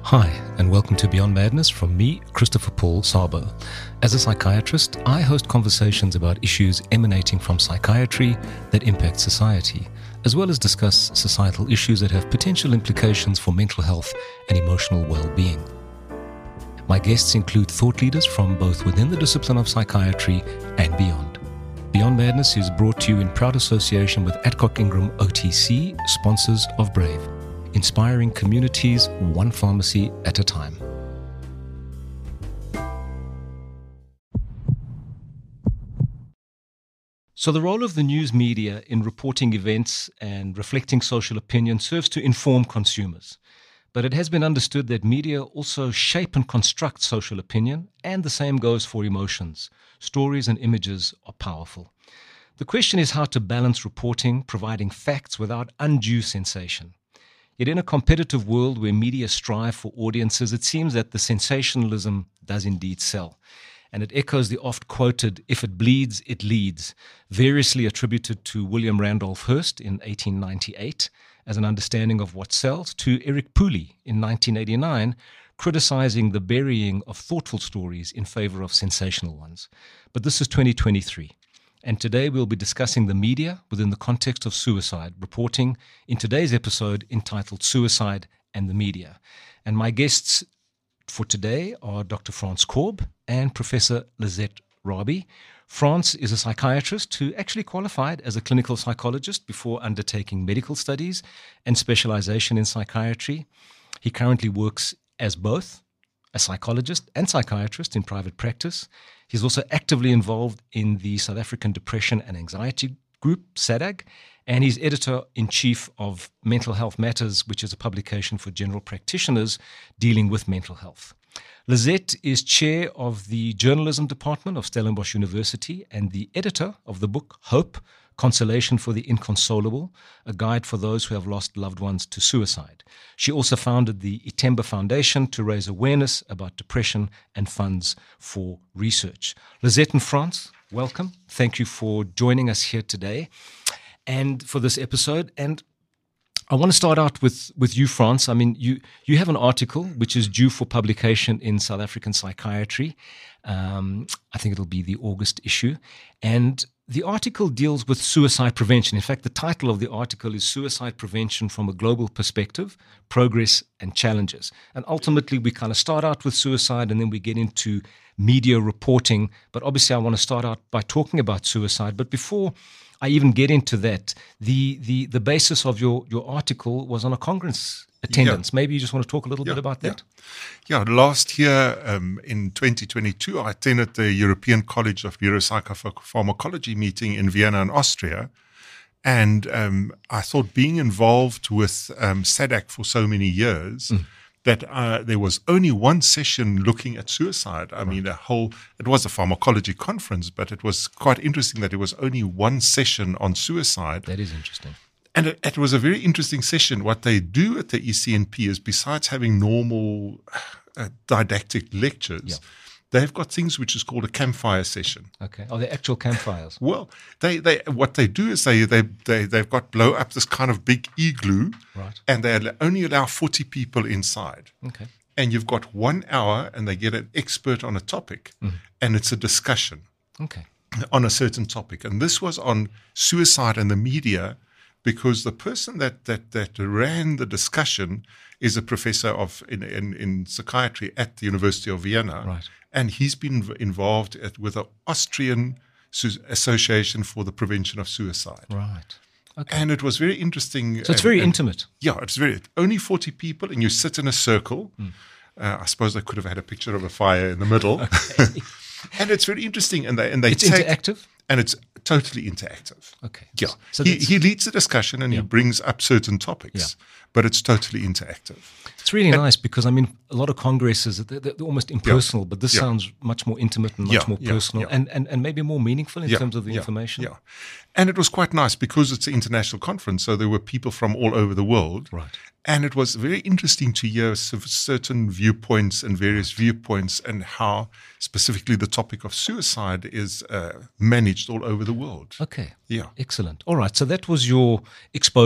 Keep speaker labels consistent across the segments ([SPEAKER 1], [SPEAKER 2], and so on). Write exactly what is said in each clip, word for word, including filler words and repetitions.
[SPEAKER 1] Hi, and welcome to Beyond Madness from me, Christopher Paul Sabo. As a psychiatrist, I host conversations about issues emanating from psychiatry that impact society, as well as discuss societal issues that have potential implications for mental health and emotional well-being. My guests include thought leaders from both within the discipline of psychiatry and beyond. Beyond Madness is brought to you in proud association with Adcock Ingram O T C, sponsors of Brave, inspiring communities one pharmacy at a time. So the role of the news media in reporting events and reflecting social opinion serves to inform consumers. But it has been understood that media also shape and construct social opinion, and the same goes for emotions. Stories and images are powerful. The question is how to balance reporting, providing facts without undue sensation. Yet in a competitive world where media strive for audiences, it seems that the sensationalism does indeed sell. And it echoes the oft-quoted, "If it bleeds, it leads," variously attributed to William Randolph Hearst in eighteen ninety-eight as an understanding of what sells, to Eric Pooley in nineteen eighty-nine, criticizing the burying of thoughtful stories in favor of sensational ones. But this is twenty twenty-three. And today we'll be discussing the media within the context of suicide reporting in today's episode entitled Suicide and the Media. And my guests for today are Doctor Frans Korb and Professor Lizette Rabie. Frans is a psychiatrist who actually qualified as a clinical psychologist before undertaking medical studies and specialization in psychiatry. He currently works as both a psychologist and psychiatrist in private practice. He's also actively involved in the South African Depression and Anxiety Group, SADAG, and he's editor-in-chief of Mental Health Matters, which is a publication for general practitioners dealing with mental health. Lizette is chair of the journalism department of Stellenbosch University and the editor of the book Hope, Consolation for the Inconsolable, a guide for those who have lost loved ones to suicide. She also founded the Itemba Foundation to raise awareness about depression and funds for research. Lizette and Frans, welcome. Thank you for joining us here today and for this episode. And I want to start out with, with you, Frans. I mean, you, you have an article which is due for publication in South African Psychiatry. Um, I think it'll be the August issue. And the article deals with suicide prevention. In fact, the title of the article is Suicide Prevention from a Global Perspective, Progress and Challenges. And ultimately, we kind of start out with suicide and then we get into media reporting. But obviously, I want to start out by talking about suicide. But before I even get into that, the the the basis of your, your article was on a Congress attendance. Yeah. Maybe you just want to talk a little yeah, bit about that?
[SPEAKER 2] Yeah, yeah last year um, in twenty twenty-two, I attended the European College of Neuropsychopharmacology meeting in Vienna in Austria. And um, I thought being involved with um, SADAG for so many years, mm. that uh, there was only one session looking at suicide. I right. mean, a whole, it was a pharmacology conference, but it was quite interesting that there was only one session on suicide.
[SPEAKER 1] That is interesting.
[SPEAKER 2] And it, it was a very interesting session. What they do at the E C N P is, besides having normal uh, didactic lectures, yeah. they've got things which is called a campfire session.
[SPEAKER 1] Okay. Are they actual campfires?
[SPEAKER 2] Well, they, they what they do is they, they, they, they've got blow up this kind of big igloo,
[SPEAKER 1] right.
[SPEAKER 2] and they only allow forty people inside.
[SPEAKER 1] Okay.
[SPEAKER 2] And you've got one hour, and they get an expert on a topic, mm. and it's a discussion
[SPEAKER 1] okay.
[SPEAKER 2] on a certain topic. And this was on suicide and the media, because the person that, that, that ran the discussion is a professor of in, in, in psychiatry at the University of Vienna.
[SPEAKER 1] Right.
[SPEAKER 2] And he's been involved at, with the Austrian Association for the Prevention of Suicide.
[SPEAKER 1] Right. Okay.
[SPEAKER 2] And it was very interesting.
[SPEAKER 1] So it's very
[SPEAKER 2] and,
[SPEAKER 1] intimate.
[SPEAKER 2] And, yeah, it's very, only forty people, and you sit in a circle. Mm. Uh, I suppose they could have had a picture of a fire in the middle.
[SPEAKER 1] Okay.
[SPEAKER 2] And it's very interesting. And they, and they
[SPEAKER 1] it's
[SPEAKER 2] take,
[SPEAKER 1] interactive?
[SPEAKER 2] And it's totally interactive.
[SPEAKER 1] Okay.
[SPEAKER 2] Yeah.
[SPEAKER 1] So
[SPEAKER 2] he, he leads the discussion and yeah. he brings up certain topics, yeah. but it's totally interactive.
[SPEAKER 1] It's really and, nice because, I mean, a lot of congresses, they're, they're almost impersonal, yeah. but this yeah. sounds much more intimate and much
[SPEAKER 2] yeah.
[SPEAKER 1] more
[SPEAKER 2] yeah.
[SPEAKER 1] personal
[SPEAKER 2] yeah.
[SPEAKER 1] And, and, and maybe more meaningful in
[SPEAKER 2] yeah.
[SPEAKER 1] terms of the
[SPEAKER 2] yeah.
[SPEAKER 1] information.
[SPEAKER 2] Yeah. And it was quite nice because it's an international conference, so there were people from all over the world.
[SPEAKER 1] Right.
[SPEAKER 2] And it was very interesting to hear certain viewpoints and various viewpoints and how specifically the topic of suicide is uh, managed all over the world.
[SPEAKER 1] Okay.
[SPEAKER 2] Yeah.
[SPEAKER 1] Excellent. All right. So that was your exposure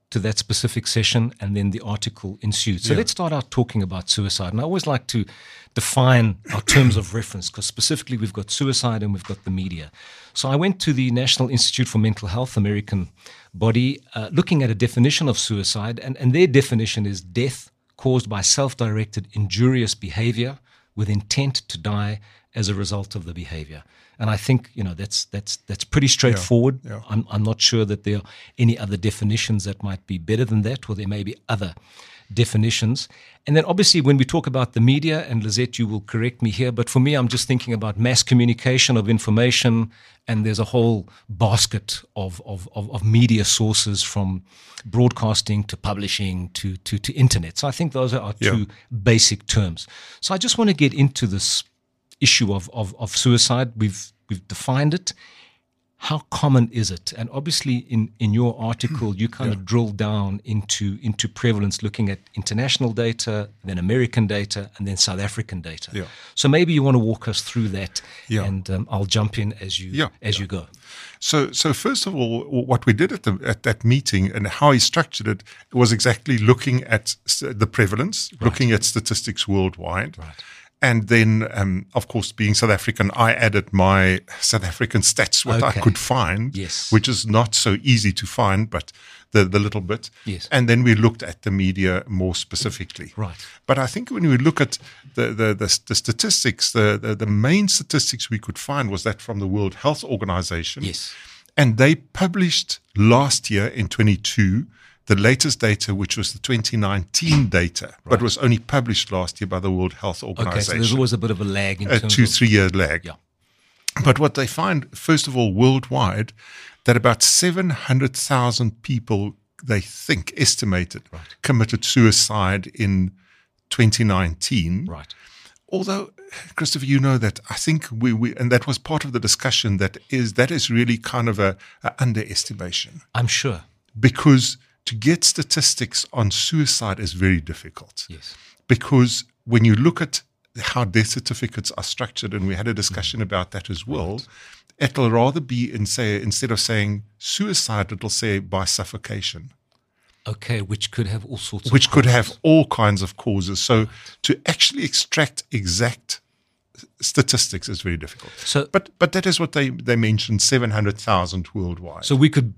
[SPEAKER 1] to that specific session, and then the article ensued. So
[SPEAKER 2] Yeah.
[SPEAKER 1] let's start out talking about suicide. And I always like to define our terms of reference, because specifically we've got suicide and we've got the media. So I went to the National Institute for Mental Health, American body, uh, looking at a definition of suicide, and, and their definition is death caused by self-directed injurious behavior with intent to die as a result of the behavior. And I think, you know, that's that's that's pretty straightforward.
[SPEAKER 2] Yeah, yeah.
[SPEAKER 1] I'm, I'm not sure that there are any other definitions that might be better than that, or there may be other definitions. And then obviously when we talk about the media, and Lizette, you will correct me here, but for me, I'm just thinking about mass communication of information, and there's a whole basket of of, of, of media sources, from broadcasting to publishing to, to, to internet. So I think those are our
[SPEAKER 2] Yeah.
[SPEAKER 1] two basic terms. So I just want to get into this issue of, of, of suicide. We've we've defined it. How common is it? And obviously in, in your article, you kind
[SPEAKER 2] Yeah.
[SPEAKER 1] of drill down into, into prevalence, looking at international data, then American data, and then South African data.
[SPEAKER 2] Yeah.
[SPEAKER 1] So maybe you want to walk us through that,
[SPEAKER 2] Yeah.
[SPEAKER 1] and um, I'll jump in as you
[SPEAKER 2] Yeah,
[SPEAKER 1] as
[SPEAKER 2] yeah.
[SPEAKER 1] you go.
[SPEAKER 2] So, so first of all, what we did at the at that meeting and how he structured it was exactly looking at s- the prevalence, looking at statistics worldwide.
[SPEAKER 1] Right.
[SPEAKER 2] And then, um, of course, being South African, I added my South African stats, what
[SPEAKER 1] Okay.
[SPEAKER 2] I could find,
[SPEAKER 1] Yes.
[SPEAKER 2] which is not so easy to find, but the, the little bit.
[SPEAKER 1] Yes.
[SPEAKER 2] And then we looked at the media more specifically.
[SPEAKER 1] Right.
[SPEAKER 2] But I think when we look at the, the, the, the statistics, the, the, the main statistics we could find was that from the World Health Organization.
[SPEAKER 1] Yes.
[SPEAKER 2] And they published last year in twenty-two the latest data, which was the twenty nineteen data, but was only published last year by the World Health
[SPEAKER 1] Okay, so
[SPEAKER 2] Organization.
[SPEAKER 1] there's always a bit of a lag in
[SPEAKER 2] a
[SPEAKER 1] terms
[SPEAKER 2] two,
[SPEAKER 1] of
[SPEAKER 2] three year lag.
[SPEAKER 1] Yeah.
[SPEAKER 2] But what they find, first of all, worldwide, that about seven hundred thousand people, they think, estimated,
[SPEAKER 1] Right.
[SPEAKER 2] committed suicide in twenty nineteen.
[SPEAKER 1] Right.
[SPEAKER 2] Although, Christopher, you know that I think we, we and that was part of the discussion, that is that is really kind of a, a underestimation,
[SPEAKER 1] I'm sure.
[SPEAKER 2] because to get statistics on suicide is very difficult.
[SPEAKER 1] Yes.
[SPEAKER 2] Because when you look at how death certificates are structured, and we had a discussion about that as well, it'll rather be in say instead of saying suicide, it'll say by suffocation,
[SPEAKER 1] Okay, which could have all sorts of
[SPEAKER 2] which could
[SPEAKER 1] causes.
[SPEAKER 2] have all kinds of causes. So to actually extract exact statistics is very difficult.
[SPEAKER 1] So-
[SPEAKER 2] but but that is what they they mentioned, seven hundred thousand worldwide.
[SPEAKER 1] So we could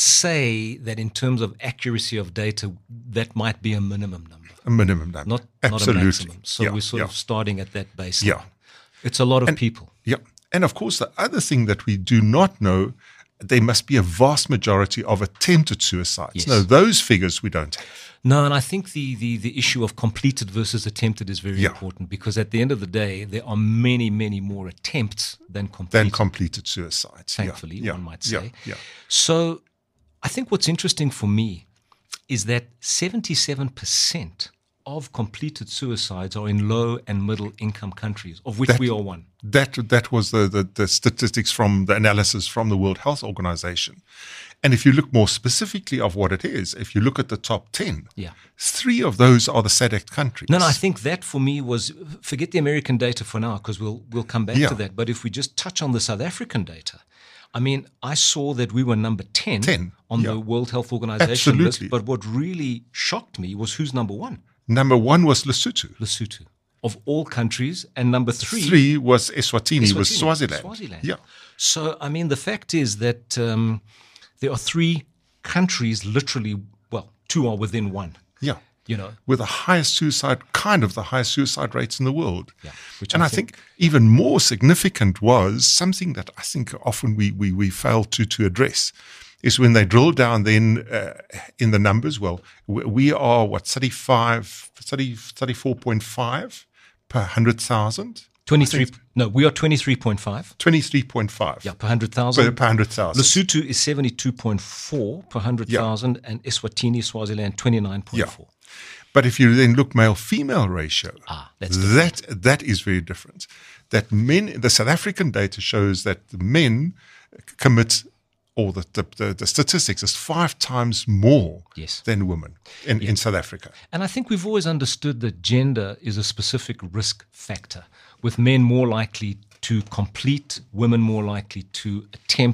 [SPEAKER 1] say that in terms of accuracy of data, that might be a minimum number,
[SPEAKER 2] a minimum number,
[SPEAKER 1] not,
[SPEAKER 2] absolutely.
[SPEAKER 1] not a maximum. So
[SPEAKER 2] Yeah,
[SPEAKER 1] we're sort
[SPEAKER 2] yeah.
[SPEAKER 1] of starting at that baseline.
[SPEAKER 2] Yeah.
[SPEAKER 1] It's a lot of people.
[SPEAKER 2] Yeah. And of course, the other thing that we do not know, there must be a vast majority of attempted suicides.
[SPEAKER 1] Yes.
[SPEAKER 2] No, those figures we don't have.
[SPEAKER 1] No, and I think the, the, the issue of completed versus attempted is very
[SPEAKER 2] Yeah.
[SPEAKER 1] important, because at the end of the day, there are many, many more attempts than completed,
[SPEAKER 2] Than completed suicides. Yeah,
[SPEAKER 1] thankfully,
[SPEAKER 2] yeah,
[SPEAKER 1] one might
[SPEAKER 2] yeah,
[SPEAKER 1] say.
[SPEAKER 2] Yeah.
[SPEAKER 1] So I think what's interesting for me is that seventy-seven percent of completed suicides are in low and middle income countries, of which
[SPEAKER 2] That-
[SPEAKER 1] we are one.
[SPEAKER 2] That that was the, the, the statistics from the analysis from the World Health Organization. And if you look more specifically of what it is, if you look at the top ten,
[SPEAKER 1] Yeah.
[SPEAKER 2] three of those are the SADC countries.
[SPEAKER 1] No, no, I think that for me was, forget the American data for now, because we'll we'll come back
[SPEAKER 2] Yeah.
[SPEAKER 1] to that. But if we just touch on the South African data, I mean, I saw that we were number ten,
[SPEAKER 2] ten,
[SPEAKER 1] on
[SPEAKER 2] yeah.
[SPEAKER 1] the World Health Organization
[SPEAKER 2] Absolutely.
[SPEAKER 1] list. But what really shocked me was who's number one?
[SPEAKER 2] Number one was Lesotho.
[SPEAKER 1] Lesotho, of all countries, and number three,
[SPEAKER 2] Three was Eswatini, was
[SPEAKER 1] Eswatini,
[SPEAKER 2] Swaziland.
[SPEAKER 1] Swaziland.
[SPEAKER 2] Yeah.
[SPEAKER 1] So, I mean, the fact is that um, there are three countries, literally, well, two are within one.
[SPEAKER 2] Yeah.
[SPEAKER 1] You know,
[SPEAKER 2] With the highest suicide, kind of the highest suicide rates in the world.
[SPEAKER 1] Yeah, which
[SPEAKER 2] and
[SPEAKER 1] I
[SPEAKER 2] I think, even more significant was something that I think often we, we, we fail to, to address, is when they drill down then uh, in the numbers. Well, we, we are, what, thirty-five, thirty, thirty-four point five per one hundred thousand?
[SPEAKER 1] twenty-three. No, we are twenty-three point five.
[SPEAKER 2] twenty-three point five
[SPEAKER 1] Yeah, per hundred
[SPEAKER 2] per,
[SPEAKER 1] thousand.
[SPEAKER 2] per one hundred thousand.
[SPEAKER 1] Lesotho is seventy-two point four per hundred thousand, and Eswatini, Swaziland, twenty-nine point four.
[SPEAKER 2] But if you then look male-female ratio,
[SPEAKER 1] Ah, that's
[SPEAKER 2] that that is very different. That men, the South African data shows that the men commit, or the, the, the, the statistics is five times more
[SPEAKER 1] Yes.
[SPEAKER 2] than women in, in South Africa.
[SPEAKER 1] And I think we've always understood that gender is a specific risk factor, with men more likely to complete, women more likely to attempt,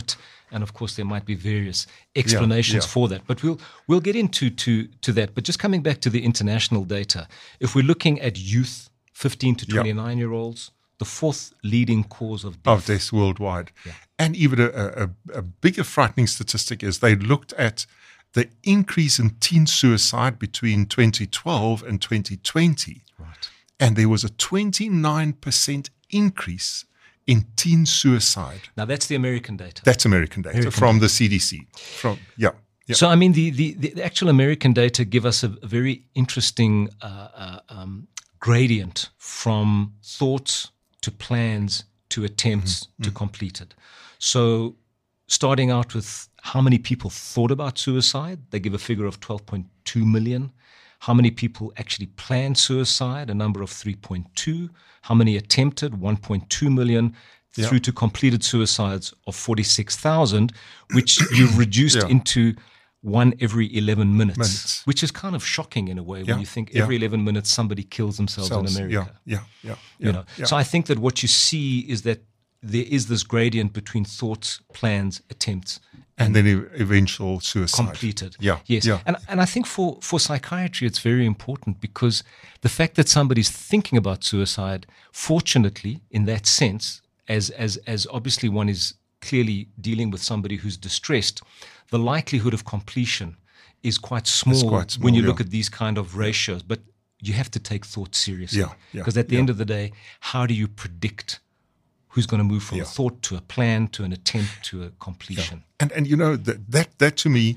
[SPEAKER 1] And of course, there might be various explanations
[SPEAKER 2] yeah.
[SPEAKER 1] for that. But we'll we'll get into to, to that. But just coming back to the international data, if we're looking at youth, fifteen to twenty-nine-year-olds, the fourth leading cause of death.
[SPEAKER 2] Of death worldwide.
[SPEAKER 1] Yeah.
[SPEAKER 2] And even a, a, a bigger frightening statistic is they looked at the increase in teen suicide between twenty twelve and twenty twenty.
[SPEAKER 1] Right.
[SPEAKER 2] And there was a twenty-nine percent increase in teen suicide.
[SPEAKER 1] Now, that's the American data.
[SPEAKER 2] That's American data
[SPEAKER 1] American
[SPEAKER 2] from
[SPEAKER 1] data.
[SPEAKER 2] the C D C. From yeah. Yeah.
[SPEAKER 1] So, I mean, the, the, the actual American data give us a, a very interesting uh, uh, um, gradient from thoughts to plans to attempts mm-hmm. to completed. So starting out with how many people thought about suicide, they give a figure of twelve point two million. How many people actually planned suicide, a number of three point two. How many attempted, one point two million,
[SPEAKER 2] yeah.
[SPEAKER 1] through to completed suicides of forty-six thousand, which you've reduced yeah. into one every eleven minutes, minutes, which is kind of shocking in a way
[SPEAKER 2] yeah.
[SPEAKER 1] when you think
[SPEAKER 2] yeah.
[SPEAKER 1] every eleven minutes somebody kills themselves Cells. in America.
[SPEAKER 2] Yeah, yeah, yeah.
[SPEAKER 1] You
[SPEAKER 2] yeah.
[SPEAKER 1] know,
[SPEAKER 2] yeah.
[SPEAKER 1] so I think that what you see is that there is this gradient between thoughts, plans, attempts,
[SPEAKER 2] and, and then eventual suicide.
[SPEAKER 1] Completed.
[SPEAKER 2] Yeah.
[SPEAKER 1] Yes.
[SPEAKER 2] Yeah.
[SPEAKER 1] And and I think for, for psychiatry it's very important because the fact that somebody's thinking about suicide, fortunately, in that sense, as as as obviously one is clearly dealing with somebody who's distressed, the likelihood of completion is quite small,
[SPEAKER 2] quite small
[SPEAKER 1] when you
[SPEAKER 2] yeah.
[SPEAKER 1] look at these kind of ratios. But you have to take thought seriously.
[SPEAKER 2] Yeah.
[SPEAKER 1] Because yeah. at the
[SPEAKER 2] yeah.
[SPEAKER 1] end of the day, how do you predict who's going to move from
[SPEAKER 2] yeah.
[SPEAKER 1] a thought to a plan to an attempt to a completion?
[SPEAKER 2] Yeah. And and you know that that, that to me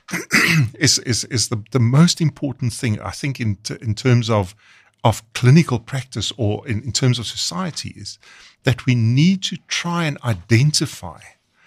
[SPEAKER 2] is is is the, the most important thing I think in t- in terms of of clinical practice or in, in terms of society is that we need to try and identify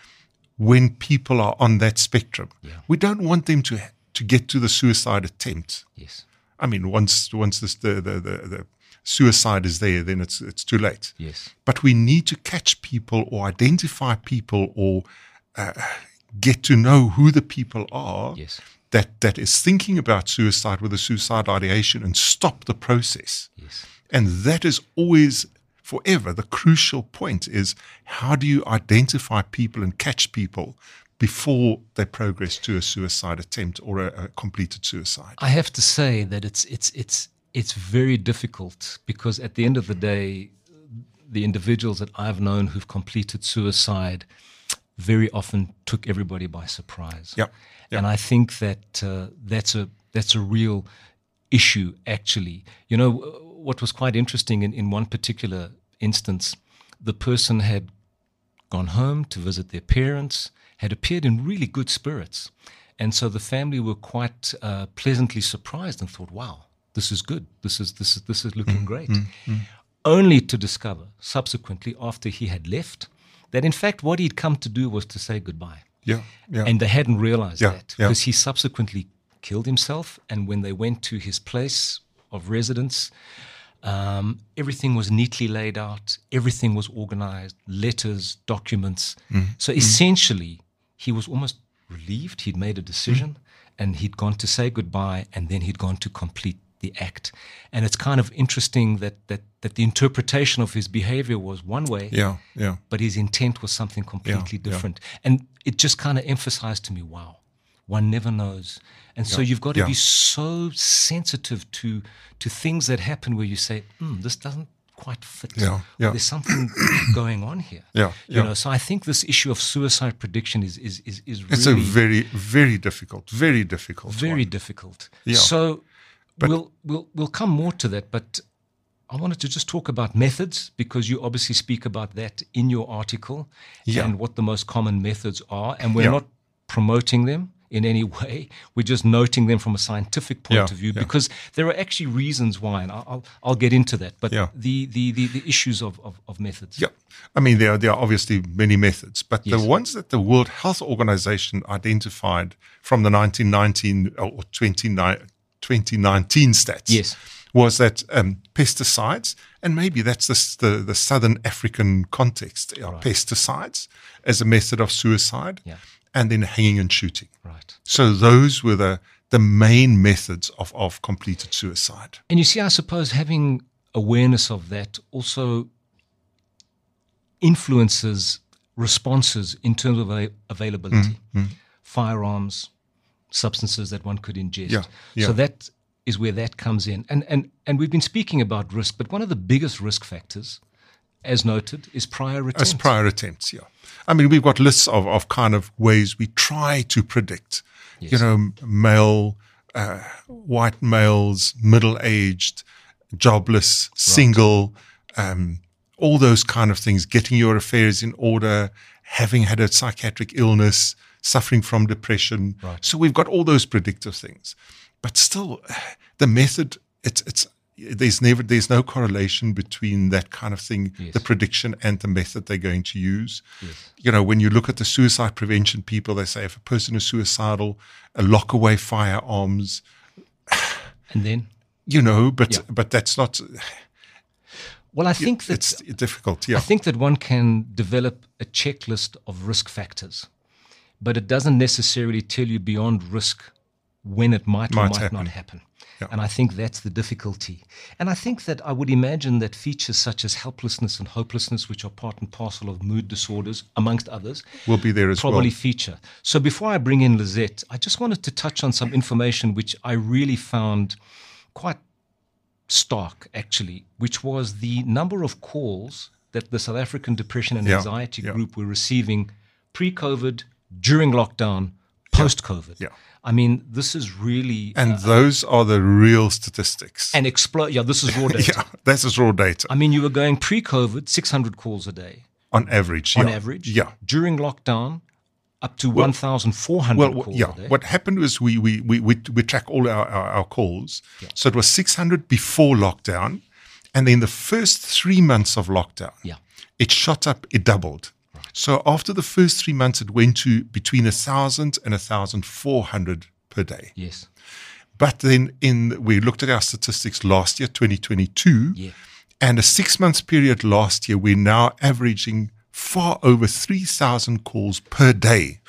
[SPEAKER 2] when people are on that spectrum.
[SPEAKER 1] Yeah.
[SPEAKER 2] We don't want them to to get to the suicide attempt.
[SPEAKER 1] Yes.
[SPEAKER 2] I mean, once once this, the, the the the suicide is there, then it's it's too late.
[SPEAKER 1] Yes.
[SPEAKER 2] But we need to catch people or identify people or uh, get to know who the people are
[SPEAKER 1] yes.
[SPEAKER 2] that, that is thinking about suicide with a suicide ideation and stop the process.
[SPEAKER 1] Yes.
[SPEAKER 2] And that is always forever the crucial point is how do you identify people and catch people before they progress to a suicide attempt or a, a completed suicide?
[SPEAKER 1] I have to say that it's it's it's it's very difficult because at the end of the day, the individuals that I've known who've completed suicide very often took everybody by surprise.
[SPEAKER 2] Yeah, yeah.
[SPEAKER 1] And I think that uh, that's a that's a real issue actually. You know, what was quite interesting in, in one particular instance, the person had gone home to visit their parents, had appeared in really good spirits. And so the family were quite uh, pleasantly surprised and thought, wow, this is good. This is this is this is looking
[SPEAKER 2] mm,
[SPEAKER 1] great.
[SPEAKER 2] Mm, mm.
[SPEAKER 1] Only to discover subsequently after he had left that in fact what he'd come to do was to say goodbye.
[SPEAKER 2] Yeah, yeah.
[SPEAKER 1] And they hadn't realized
[SPEAKER 2] yeah,
[SPEAKER 1] that
[SPEAKER 2] yeah.
[SPEAKER 1] because he subsequently killed himself. And when they went to his place of residence, um, everything was neatly laid out. Everything was organized, letters, documents.
[SPEAKER 2] Mm,
[SPEAKER 1] so essentially, he was almost relieved. He'd made a decision mm. and he'd gone to say goodbye and then he'd gone to complete the act. And it's kind of interesting that that that the interpretation of his behavior was one way,
[SPEAKER 2] yeah, yeah.
[SPEAKER 1] but his intent was something completely
[SPEAKER 2] yeah,
[SPEAKER 1] different. Yeah. And it just kind of emphasized to me, wow, one never knows. And so
[SPEAKER 2] yeah,
[SPEAKER 1] you've got to
[SPEAKER 2] yeah.
[SPEAKER 1] be so sensitive to to things that happen where you say, mm, this doesn't quite fit.
[SPEAKER 2] Yeah, yeah.
[SPEAKER 1] There's something going on here.
[SPEAKER 2] Yeah,
[SPEAKER 1] you
[SPEAKER 2] yeah.
[SPEAKER 1] know. So I think this issue of suicide prediction is is is, is really
[SPEAKER 2] it's a very very difficult, very difficult,
[SPEAKER 1] very
[SPEAKER 2] one.
[SPEAKER 1] difficult.
[SPEAKER 2] Yeah.
[SPEAKER 1] So
[SPEAKER 2] but,
[SPEAKER 1] we'll we'll we'll come more to that, but I wanted to just talk about methods because you obviously speak about that in your article
[SPEAKER 2] yeah.
[SPEAKER 1] and what the most common methods are, and we're
[SPEAKER 2] yeah.
[SPEAKER 1] not promoting them in any way. We're just noting them from a scientific point
[SPEAKER 2] yeah,
[SPEAKER 1] of view
[SPEAKER 2] yeah.
[SPEAKER 1] because there are actually reasons why, and I'll I'll get into that. But
[SPEAKER 2] yeah.
[SPEAKER 1] the, the, the, the issues of, of, of methods.
[SPEAKER 2] Yeah, I mean there are, there are obviously many methods, but
[SPEAKER 1] yes.
[SPEAKER 2] the ones that the World Health Organization identified from the nineteen nineteen or twenty nineteen stats
[SPEAKER 1] yes.
[SPEAKER 2] was that um, pesticides, and maybe that's the the, the Southern African context, are
[SPEAKER 1] right.
[SPEAKER 2] pesticides as a method of suicide.
[SPEAKER 1] Yeah.
[SPEAKER 2] And then hanging and shooting.
[SPEAKER 1] Right.
[SPEAKER 2] So those were the the main methods of, of completed suicide.
[SPEAKER 1] And you see, I suppose having awareness of that also influences responses in terms of a- availability,
[SPEAKER 2] Mm, mm.
[SPEAKER 1] firearms, substances that one could ingest.
[SPEAKER 2] Yeah, yeah.
[SPEAKER 1] So that is where that comes in. And, and, and we've been speaking about risk, but one of the biggest risk factors, as noted, is prior attempts.
[SPEAKER 2] As prior attempts, yeah. I mean, we've got lists of, of kind of ways we try to predict,
[SPEAKER 1] Yes.
[SPEAKER 2] you know, male, uh, white males, middle-aged, jobless, single, um, all those kind of things, getting your affairs in order, having had a psychiatric illness, suffering from depression.
[SPEAKER 1] Right.
[SPEAKER 2] So we've got all those predictive things. But still, the method, it's it's there's never there's no correlation between that kind of thing,
[SPEAKER 1] Yes.
[SPEAKER 2] the prediction and the method they're going to use.
[SPEAKER 1] Yes.
[SPEAKER 2] You know, when you look at the suicide prevention people, they say if a person is suicidal, uh, lock away firearms.
[SPEAKER 1] And then?
[SPEAKER 2] You know, but
[SPEAKER 1] Yeah.
[SPEAKER 2] but that's not.
[SPEAKER 1] Well, I think that
[SPEAKER 2] It's difficult. Yeah.
[SPEAKER 1] I think that one can develop a checklist of risk factors, but it doesn't necessarily tell you beyond risk when it might, or
[SPEAKER 2] Might
[SPEAKER 1] might
[SPEAKER 2] happen.
[SPEAKER 1] not happen.
[SPEAKER 2] Yeah.
[SPEAKER 1] And I think that's the difficulty. And I think that I would imagine that features such as helplessness and hopelessness, which are part and parcel of mood disorders, amongst others,
[SPEAKER 2] Will be there as
[SPEAKER 1] probably
[SPEAKER 2] well.
[SPEAKER 1] feature. So before I bring in Lizette, I just wanted to touch on some information which I really found quite stark, actually, which was the number of calls that the South African Depression and
[SPEAKER 2] Yeah,
[SPEAKER 1] Anxiety
[SPEAKER 2] yeah.
[SPEAKER 1] Group were receiving pre-COVID, during lockdown, post-COVID.
[SPEAKER 2] yeah.
[SPEAKER 1] I mean, this is really
[SPEAKER 2] And
[SPEAKER 1] uh,
[SPEAKER 2] those are the real statistics.
[SPEAKER 1] an explode. Yeah, this is raw data.
[SPEAKER 2] yeah, that's just raw data
[SPEAKER 1] I mean, you were going pre-COVID, six hundred calls a day
[SPEAKER 2] on average.
[SPEAKER 1] on
[SPEAKER 2] yeah.
[SPEAKER 1] average.
[SPEAKER 2] Yeah.
[SPEAKER 1] During lockdown, up to one thousand four hundred
[SPEAKER 2] Well,
[SPEAKER 1] calls
[SPEAKER 2] yeah.
[SPEAKER 1] a day.
[SPEAKER 2] What happened was we we we we, we track all our, our, our calls. So it was six hundred before lockdown, and then the first three months of lockdown,
[SPEAKER 1] Yeah.
[SPEAKER 2] it shot up. It doubled. So after the first three months, it went to between a thousand and a thousand four hundred per day.
[SPEAKER 1] Yes.
[SPEAKER 2] But then in we looked at our statistics last year, twenty twenty-two,
[SPEAKER 1] Yeah.
[SPEAKER 2] and a six months period last year, we're now averaging far over three thousand calls per day.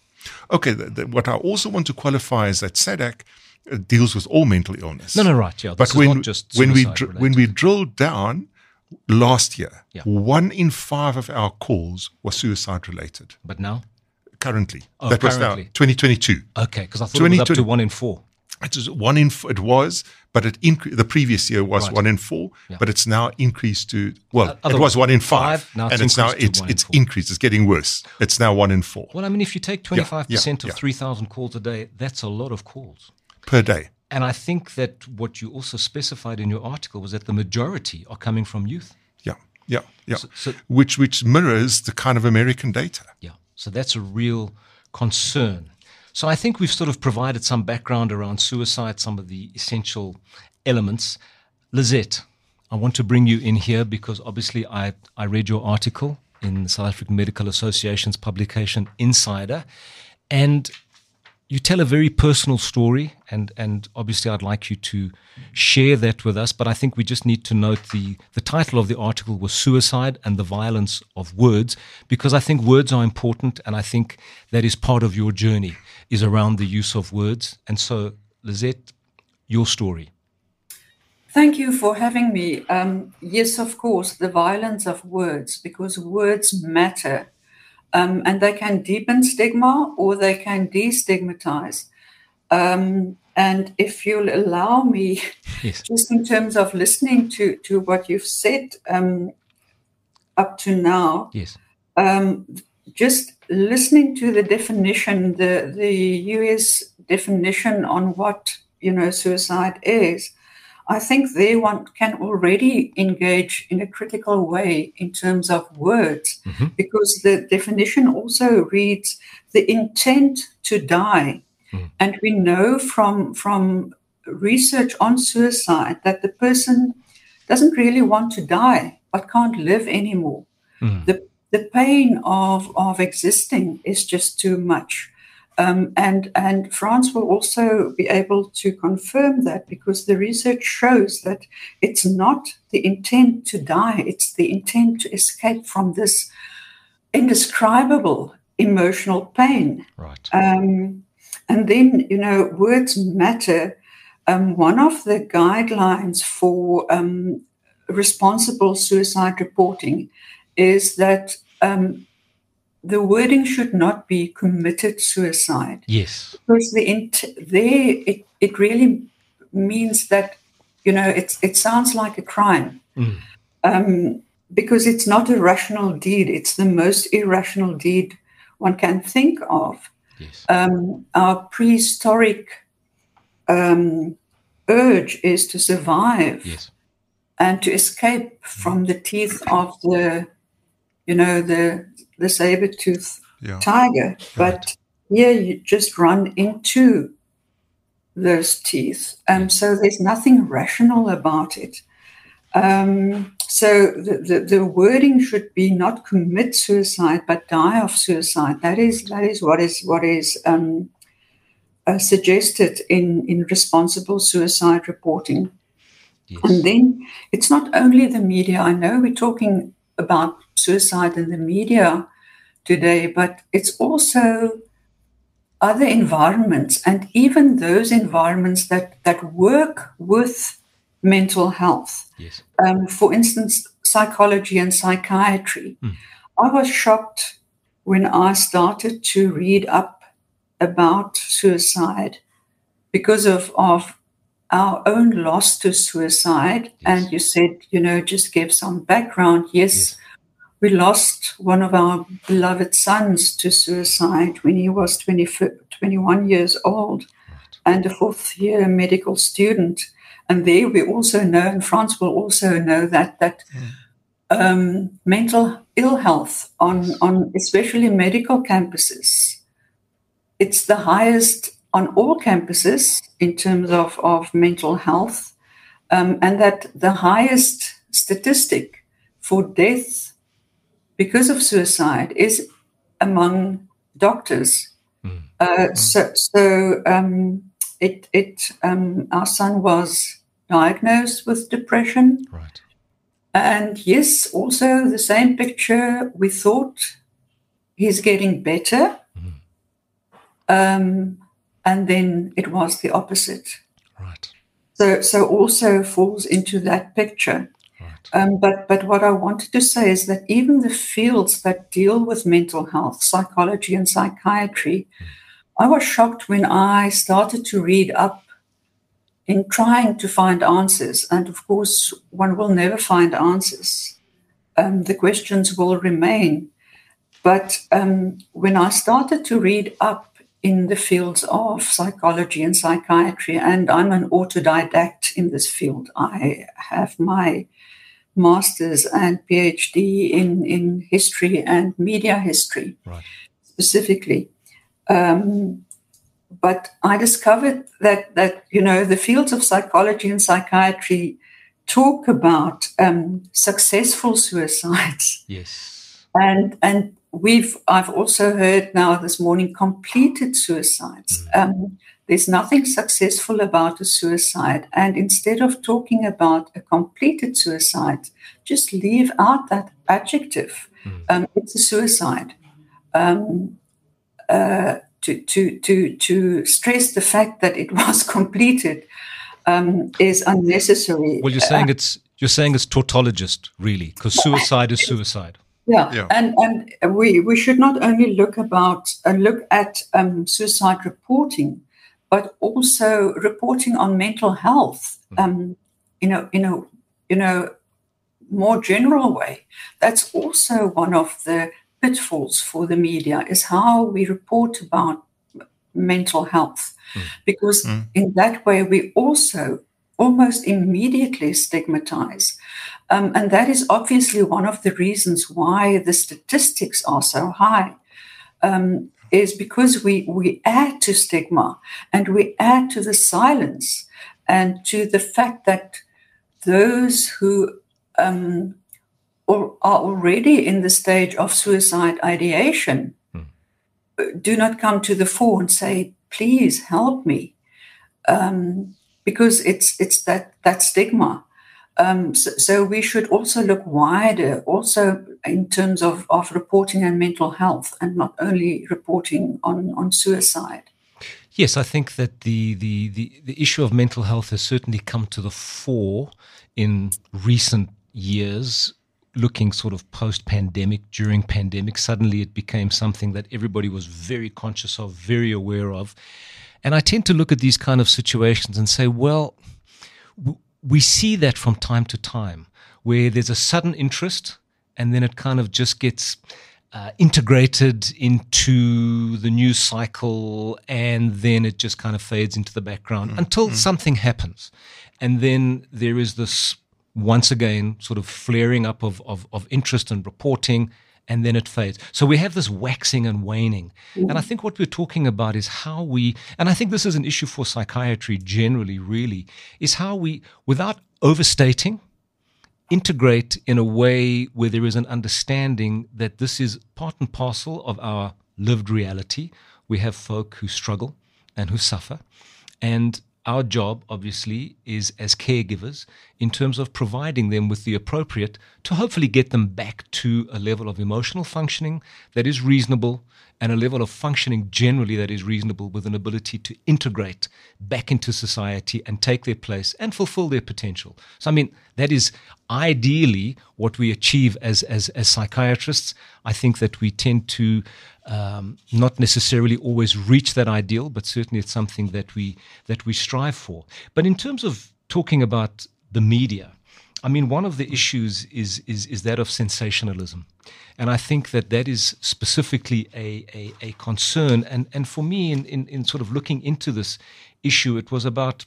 [SPEAKER 2] Okay, the, the, what I also want to qualify is that SADAC uh, deals with all mental illness.
[SPEAKER 1] No, no, right. Yeah. This
[SPEAKER 2] But
[SPEAKER 1] is
[SPEAKER 2] when
[SPEAKER 1] not just
[SPEAKER 2] when we
[SPEAKER 1] suicide
[SPEAKER 2] dr-
[SPEAKER 1] related.
[SPEAKER 2] when we drilled down last year,
[SPEAKER 1] Yeah.
[SPEAKER 2] one in five of our calls was suicide related.
[SPEAKER 1] But now?
[SPEAKER 2] Currently,
[SPEAKER 1] Oh,
[SPEAKER 2] that was
[SPEAKER 1] currently.
[SPEAKER 2] now twenty twenty-two.
[SPEAKER 1] Okay, because I thought it was up to
[SPEAKER 2] twenty twenty
[SPEAKER 1] one in four.
[SPEAKER 2] It was one in f- it was, but it incre- the previous year was
[SPEAKER 1] Right.
[SPEAKER 2] one in four,
[SPEAKER 1] Yeah.
[SPEAKER 2] but it's now increased to well,
[SPEAKER 1] Uh,
[SPEAKER 2] it
[SPEAKER 1] other-
[SPEAKER 2] was one in five,
[SPEAKER 1] five, now it's
[SPEAKER 2] and it's now
[SPEAKER 1] increased to
[SPEAKER 2] it's
[SPEAKER 1] one in
[SPEAKER 2] it's
[SPEAKER 1] four.
[SPEAKER 2] increased. It's getting worse. It's now one in four
[SPEAKER 1] Well, I mean, if you take twenty-five percent
[SPEAKER 2] yeah.
[SPEAKER 1] of three thousand calls a day, that's a lot of calls.
[SPEAKER 2] per day.
[SPEAKER 1] And I think that what you also specified in your article was that the majority are coming from youth.
[SPEAKER 2] Yeah, yeah, yeah.
[SPEAKER 1] So- so-
[SPEAKER 2] which which mirrors the kind of American data.
[SPEAKER 1] Yeah. So that's a real concern. So I think we've sort of provided some background around suicide, some of the essential elements. Lizette, I want to bring you in here because obviously I, I read your article in the South African Medical Association's publication Insider, and you tell a very personal story, and, and obviously I'd like you to share that with us, but I think we just need to note the, the title of the article was Suicide and the Violence of Words, because I think words are important, and I think that is part of your journey, is around the use of words. And so, Lizette, your story.
[SPEAKER 3] Thank you for having me. Um, yes, of course, the violence of words, because words matter. Um, and they can deepen stigma or they can destigmatize. Um, and if you'll allow me,
[SPEAKER 1] Yes.
[SPEAKER 3] just in terms of listening to, to what you've said um, up to now,
[SPEAKER 1] Yes.
[SPEAKER 3] um, just listening to the definition, the, the U S definition on what, you know, suicide is, I think there one can already engage in a critical way in terms of words,
[SPEAKER 1] Mm-hmm.
[SPEAKER 3] because the definition also reads the intent to die.
[SPEAKER 1] Mm.
[SPEAKER 3] And we know from, from research on suicide that the person doesn't really want to die, but can't live anymore.
[SPEAKER 1] Mm.
[SPEAKER 3] The, the pain of, of existing is just too much. Um, and, and France will also be able to confirm that, because the research shows that it's not the intent to die, it's the intent to escape from this indescribable emotional pain.
[SPEAKER 1] Right.
[SPEAKER 3] Um, and then, you know, words matter. Um, one of the guidelines for um, responsible suicide reporting is that um, the wording should not be committed suicide.
[SPEAKER 1] Yes.
[SPEAKER 3] Because the int- there it, it really means that, you know, it's, it sounds like a crime.
[SPEAKER 1] Mm.
[SPEAKER 3] Um, because it's not a rational deed. It's the most irrational deed one can think of.
[SPEAKER 1] Yes.
[SPEAKER 3] Um, our prehistoric um, urge is to survive.
[SPEAKER 1] Yes.
[SPEAKER 3] And to escape from the teeth of the, you know, the the saber-toothed
[SPEAKER 2] Yeah.
[SPEAKER 3] tiger. But here you just run into those teeth. Um, so there's nothing rational about it. Um, so the, the, the wording should be not commit suicide, but die of suicide. That is that is what is what is um, uh, suggested in, in responsible suicide reporting.
[SPEAKER 1] Yes.
[SPEAKER 3] And then it's not only the media. I know we're talking about suicide in the media today, but it's also other environments, and even those environments that, that work with mental health.
[SPEAKER 1] Yes.
[SPEAKER 3] Um, for instance, psychology and psychiatry.
[SPEAKER 1] Mm.
[SPEAKER 3] I was shocked when I started to read up about suicide because of, of our own loss to suicide.
[SPEAKER 1] Yes.
[SPEAKER 3] And you said, you know, just give some background. Yes,
[SPEAKER 1] Yes.
[SPEAKER 3] we lost one of our beloved sons to suicide when he was twenty, twenty-one years old,
[SPEAKER 1] Right.
[SPEAKER 3] and a fourth year medical student. And there we also know, and France will also know, that that
[SPEAKER 2] Mm.
[SPEAKER 3] um, mental ill health on, on especially medical campuses, it's the highest on all campuses in terms of, of mental health, um, and that the highest statistic for death because of suicide is among doctors.
[SPEAKER 1] Mm.
[SPEAKER 3] Uh, so so um, it, it um, our son was diagnosed with depression.
[SPEAKER 1] Right.
[SPEAKER 3] And yes, also the same picture, we thought he's getting better.
[SPEAKER 1] Mm.
[SPEAKER 3] Um, and then it was the opposite.
[SPEAKER 1] Right.
[SPEAKER 3] So so also falls into that picture.
[SPEAKER 1] Right.
[SPEAKER 3] Um, but, but what I wanted to say is that even the fields that deal with mental health, psychology and psychiatry,
[SPEAKER 1] Mm.
[SPEAKER 3] I was shocked when I started to read up in trying to find answers. And of course, one will never find answers. Um, the questions will remain. But um, when I started to read up in the fields of psychology and psychiatry, and I'm an autodidact in this field, I have my master's and PhD in, in history and media history,
[SPEAKER 1] Right.
[SPEAKER 3] specifically. Um, but I discovered that, that, you know, the fields of psychology and psychiatry talk about um, successful suicides.
[SPEAKER 1] Yes.
[SPEAKER 3] And and we've I've also heard now this morning completed suicides.
[SPEAKER 1] Mm.
[SPEAKER 3] Um, there's nothing successful about a suicide. And instead of talking about a completed suicide, just leave out that adjective.
[SPEAKER 1] Mm.
[SPEAKER 3] Um, it's a suicide. Um, uh, to, to, to, to stress the fact that it was completed um, is unnecessary.
[SPEAKER 1] Well, you're saying it's you're saying it's tautologist, really, because suicide is suicide.
[SPEAKER 3] Yeah,
[SPEAKER 2] Yeah.
[SPEAKER 3] and and we, we should not only look about uh, look at um, suicide reporting, but also reporting on mental health. Um, you know, in a you know more general way. That's also one of the pitfalls for the media, is how we report about mental health,
[SPEAKER 1] Mm.
[SPEAKER 3] because
[SPEAKER 2] Mm.
[SPEAKER 3] in that way we also almost immediately stigmatize. Um, and that is obviously one of the reasons why the statistics are so high, um, is because we, we add to stigma, and we add to the silence, and to the fact that those who um, or are already in the stage of suicide ideation
[SPEAKER 1] Hmm.
[SPEAKER 3] do not come to the fore and say, please help me. Um, because it's it's that, that stigma. Um, so, so we should also look wider, also in terms of, of reporting and mental health, and not only reporting on, on suicide.
[SPEAKER 1] Yes, I think that the, the, the, the issue of mental health has certainly come to the fore in recent years looking sort of post-pandemic, during pandemic, suddenly it became something that everybody was very conscious of, very aware of. And I tend to look at these kind of situations and say, well, w- we see that from time to time, where there's a sudden interest and then it kind of just gets uh, integrated into the news cycle, and then it just kind of fades into the background mm-hmm. until mm-hmm. something happens. And then there is this, once again, sort of flaring up of, of, of interest and reporting, and then it fades. So we have this waxing and waning. Mm-hmm. And I think what we're talking about is how we, and I think this is an issue for psychiatry generally, really, is how we, without overstating, integrate in a way where there is an understanding that this is part and parcel of our lived reality. We have folk who struggle and who suffer. And our job, obviously, is as caregivers in terms of providing them with the appropriate to hopefully get them back to a level of emotional functioning that is reasonable, and a level of functioning generally that is reasonable, with an ability to integrate back into society and take their place and fulfill their potential. So, I mean, that is ideally what we achieve as as, as psychiatrists. I think that we tend to um, not necessarily always reach that ideal, but certainly it's something that we that we strive for. But in terms of talking about the media, I mean, one of the issues is is is that of sensationalism. And I think that that is specifically a, a, a concern. And, and for me, in, in, in sort of looking into this issue, it was about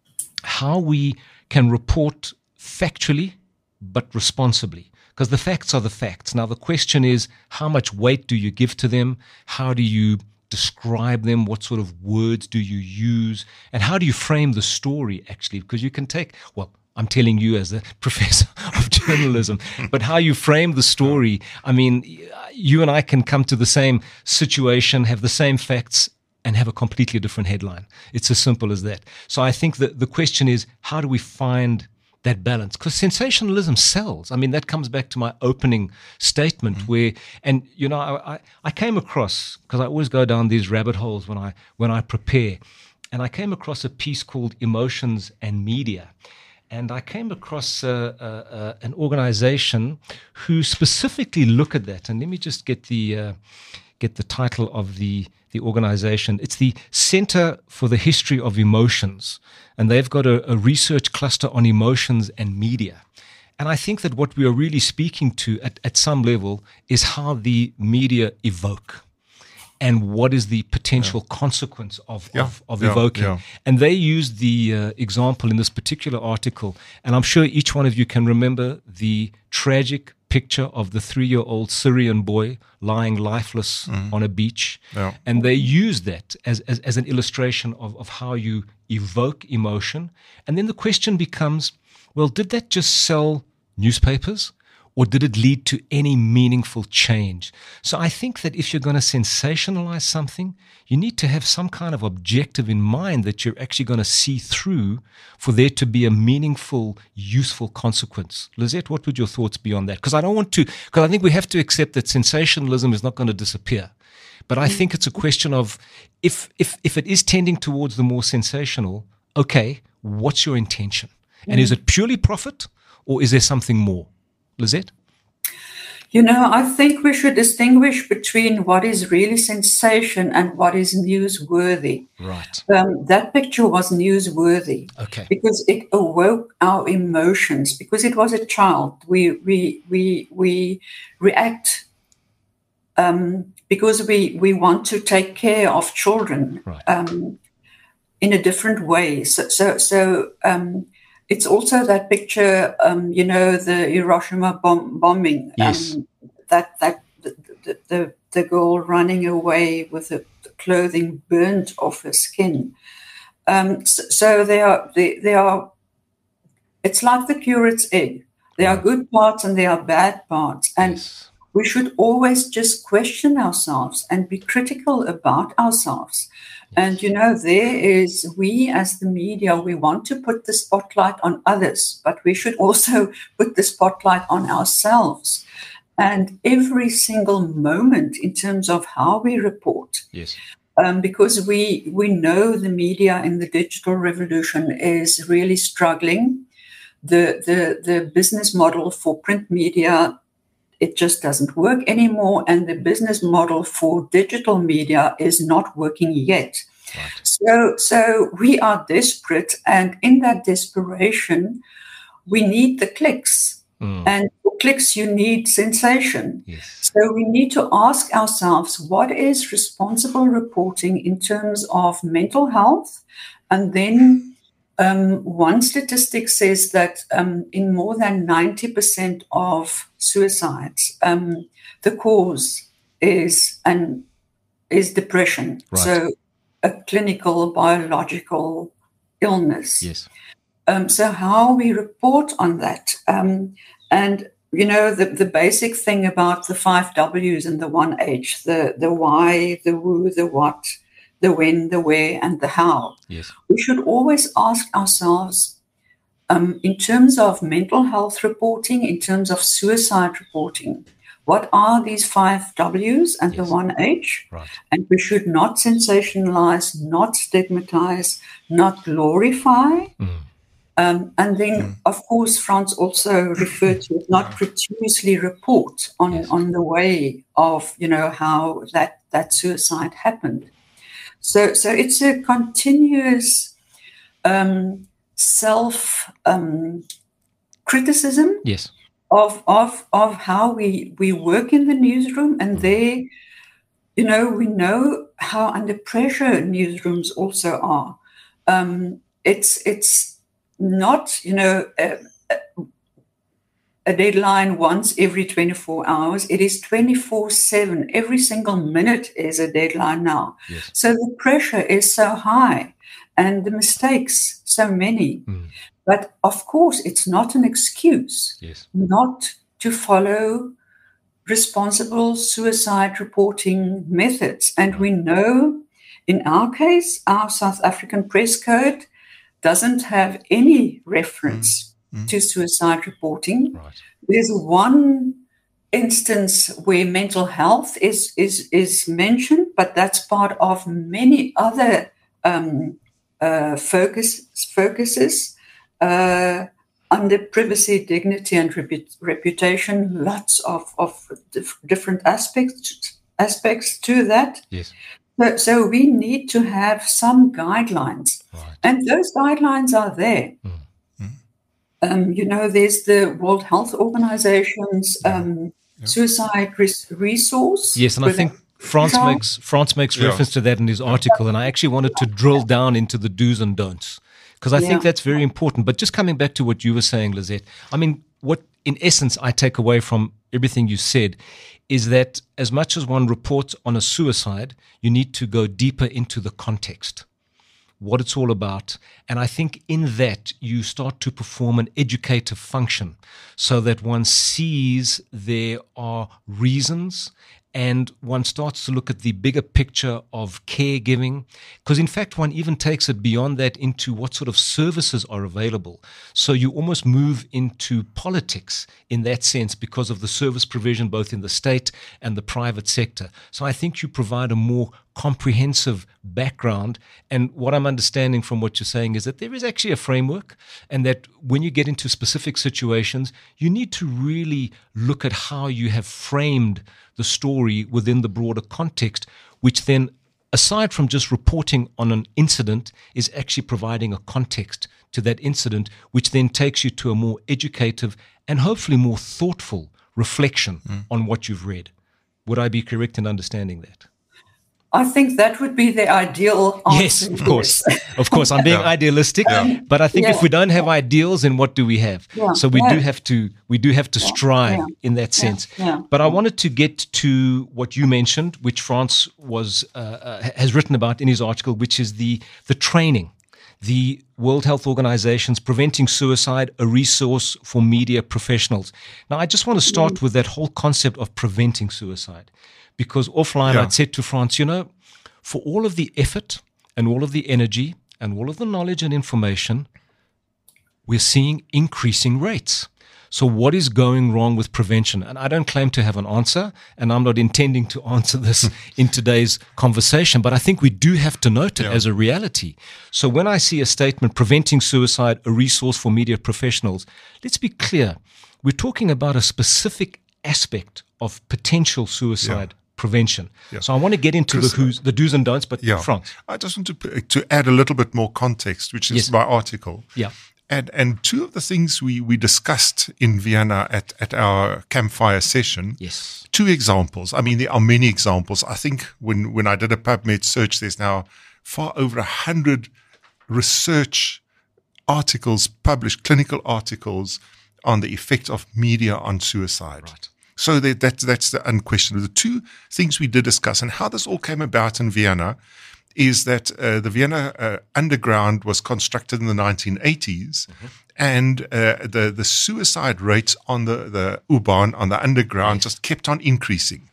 [SPEAKER 1] how we can report factually but responsibly. Because the facts are the facts. Now, the question is, how much weight do you give to them? How do you describe them? What sort of words do you use? And how do you frame the story, actually? Because you can take, well, I'm telling you as a professor of journalism, but how you frame the story, I mean, you and I can come to the same situation, have the same facts, and have a completely different headline. It's as simple as that. So I think that the question is, how do we find that balance? Because sensationalism sells. I mean, that comes back to my opening statement mm-hmm. where, and, you know, I, I, I came across, because I always go down these rabbit holes when I when I prepare, and I came across a piece called Emotions and Media. And I came across uh, uh, uh, an organization who specifically look at that. And let me just get the uh, get the title of the, the organization. It's the Center for the History of Emotions. And they've got a, a research cluster on emotions and media. And I think that what we are really speaking to at, at some level is how the media evoke. And what is the potential yeah. consequence of, yeah. of, of yeah. evoking. Yeah. And they used the uh, example in this particular article, and I'm sure each one of you can remember the tragic picture of the three-year-old Syrian boy lying lifeless mm. on a beach. Yeah. And they used that as, as, as an illustration of, of how you evoke emotion. And then the question becomes, well, did that just sell newspapers? Or did it lead to any meaningful change? So I think that if you're going to sensationalize something, you need to have some kind of objective in mind that you're actually going to see through for there to be a meaningful, useful consequence. Lizette, what would your thoughts be on that? Because I don't want to, because I think we have to accept that sensationalism is not going to disappear. But I think it's a question of if if if it is tending towards the more sensational, okay, what's your intention? And is it purely profit, or is there something more? Lizette?
[SPEAKER 3] You know, I think we should distinguish between what is really sensation and what is newsworthy.
[SPEAKER 1] Right.
[SPEAKER 3] Um, that picture was newsworthy.
[SPEAKER 1] Okay.
[SPEAKER 3] Because it awoke our emotions. Because it was a child, we we we we react um, because we we want to take care of children
[SPEAKER 1] right.
[SPEAKER 3] um, in a different way. So so so. Um, It's also that picture, um, you know, the Hiroshima bomb, bombing.
[SPEAKER 1] Yes.
[SPEAKER 3] Um, that that the, the the the girl running away with the clothing burnt off her skin. Um, so, so they are they, they are. It's like the curate's egg. There are good parts and there are bad parts, and
[SPEAKER 1] yes.
[SPEAKER 3] we should always just question ourselves and be critical about ourselves. And, you know, there is, we as the media, we want to put the spotlight on others, but we should also put the spotlight on ourselves. And every single moment in terms of how we report.
[SPEAKER 1] Yes.
[SPEAKER 3] Um, because we, we know the media in the digital revolution is really struggling. the, the, the business model for print media, it just doesn't work anymore. And the business model for digital media is not working yet.
[SPEAKER 1] Right.
[SPEAKER 3] So, so we are desperate. And in that desperation, we need the clicks. Mm. And for clicks, you need sensation.
[SPEAKER 1] Yes.
[SPEAKER 3] So we need to ask ourselves, what is responsible reporting in terms of mental health? And then um, one statistic says that um, in more than ninety percent of suicides, um, the cause is an is depression.
[SPEAKER 1] Right.
[SPEAKER 3] So a clinical biological illness.
[SPEAKER 1] Yes.
[SPEAKER 3] Um, so how we report on that. Um, and, you know, the, the basic thing about the five W's and the one H, the, the why, the who, the what, the when, the where, and the how.
[SPEAKER 1] Yes.
[SPEAKER 3] We should always ask ourselves, um, in terms of mental health reporting, in terms of suicide reporting, what are these five W's and yes. the one H?
[SPEAKER 1] Right.
[SPEAKER 3] And we should not sensationalize, not stigmatize, not glorify.
[SPEAKER 1] Mm.
[SPEAKER 3] Um, and then, mm. of course, Frans also referred to it, not yeah. gratuitously report on,
[SPEAKER 1] yes.
[SPEAKER 3] on the way of, you know, how that, that suicide happened. So, so it's a continuous um, self um, criticism.
[SPEAKER 1] Yes.
[SPEAKER 3] Of, of of how we, we work in the newsroom, and there, you know, we know how under pressure newsrooms also are. Um, it's it's not, you know, a, a deadline once every twenty-four hours. It is twenty-four seven. Every single minute is a deadline now.
[SPEAKER 1] Yes.
[SPEAKER 3] So the pressure is so high, and the mistakes so many.
[SPEAKER 1] Mm.
[SPEAKER 3] But of course, it's not an excuse
[SPEAKER 1] yes.
[SPEAKER 3] not to follow responsible suicide reporting methods. And we know in our case, our South African press code doesn't have any reference mm. Mm. to suicide reporting.
[SPEAKER 1] Right.
[SPEAKER 3] There's one instance where mental health is, is, is mentioned, but that's part of many other um, uh, focus, focuses. Uh, under privacy, dignity, and repu- reputation, lots of, of dif- different aspects aspects to that.
[SPEAKER 1] Yes.
[SPEAKER 3] So, so we need to have some guidelines,
[SPEAKER 1] right.
[SPEAKER 3] and those guidelines are there.
[SPEAKER 1] Mm. Mm.
[SPEAKER 3] Um, you know, there's the World Health Organization's um, yeah. suicide res- resource.
[SPEAKER 1] Yes, and I think Frans makes Frans makes yeah. reference to that in his article, and I actually wanted to drill down into the do's and don'ts. Because I yeah. think that's very important. But just coming back to what you were saying, Lizette, I mean, what in essence I take away from everything you said is that as much as one reports on a suicide, you need to go deeper into the context, what it's all about. And I think in that you start to perform an educative function so that one sees there are reasons and one starts to look at the bigger picture of caregiving, because in fact one even takes it beyond that into what sort of services are available. So you almost move into politics in that sense because of the service provision both in the state and the private sector. So I think you provide a more comprehensive background. And what I'm understanding from what you're saying is that there is actually a framework, and that when you get into specific situations, you need to really look at how you have framed the story within the broader context, which then, aside from just reporting on an incident, is actually providing a context to that incident, which then takes you to a more educative and hopefully more thoughtful reflection mm. on what you've read. Would I be correct in understanding that?
[SPEAKER 3] I think that would be the ideal answer.
[SPEAKER 1] Yes, of course. Of course, I'm being yeah. idealistic, yeah. but I think yeah. if we don't have ideals, then what do we have? Yeah. So we yeah. do have to we do have to yeah. strive yeah. in that sense.
[SPEAKER 3] Yeah. Yeah.
[SPEAKER 1] But I wanted to get to what you mentioned, which Frans was uh, uh, has written about in his article, which is the the training, the World Health Organization's Preventing Suicide, a resource for media professionals. Now, I just want to start mm. with that whole concept of preventing suicide. Because offline, yeah. I'd said to Frans, you know, for all of the effort and all of the energy and all of the knowledge and information, we're seeing increasing rates. So what is going wrong with prevention? And I don't claim to have an answer, and I'm not intending to answer this in today's conversation, but I think we do have to note it
[SPEAKER 2] Yeah.
[SPEAKER 1] as a reality. So when I see a statement, preventing suicide, a resource for media professionals, let's be clear. We're talking about a specific aspect of potential suicide
[SPEAKER 2] Yeah.
[SPEAKER 1] prevention.
[SPEAKER 2] Yeah.
[SPEAKER 1] So I want to get into the, who's, the do's and don'ts, but
[SPEAKER 2] Yeah.
[SPEAKER 1] Frans.
[SPEAKER 2] I just want to p- to add a little bit more context, which is
[SPEAKER 1] Yes.
[SPEAKER 2] my article.
[SPEAKER 1] Yeah.
[SPEAKER 2] And and two of the things we, we discussed in Vienna at, at our campfire session,
[SPEAKER 1] Yes.
[SPEAKER 2] two examples. I mean, there are many examples. I think when, when I did a PubMed search, there's now far over a hundred research articles published, clinical articles on the effect of media on suicide.
[SPEAKER 1] Right.
[SPEAKER 2] So that, that, that's the unquestionable. The two things we did discuss and how this all came about in Vienna is that uh, the Vienna uh, underground was constructed in the nineteen eighties, mm-hmm. and uh, the, the suicide rates on the, the U-Bahn, on the underground,
[SPEAKER 1] yes.
[SPEAKER 2] just kept on increasing.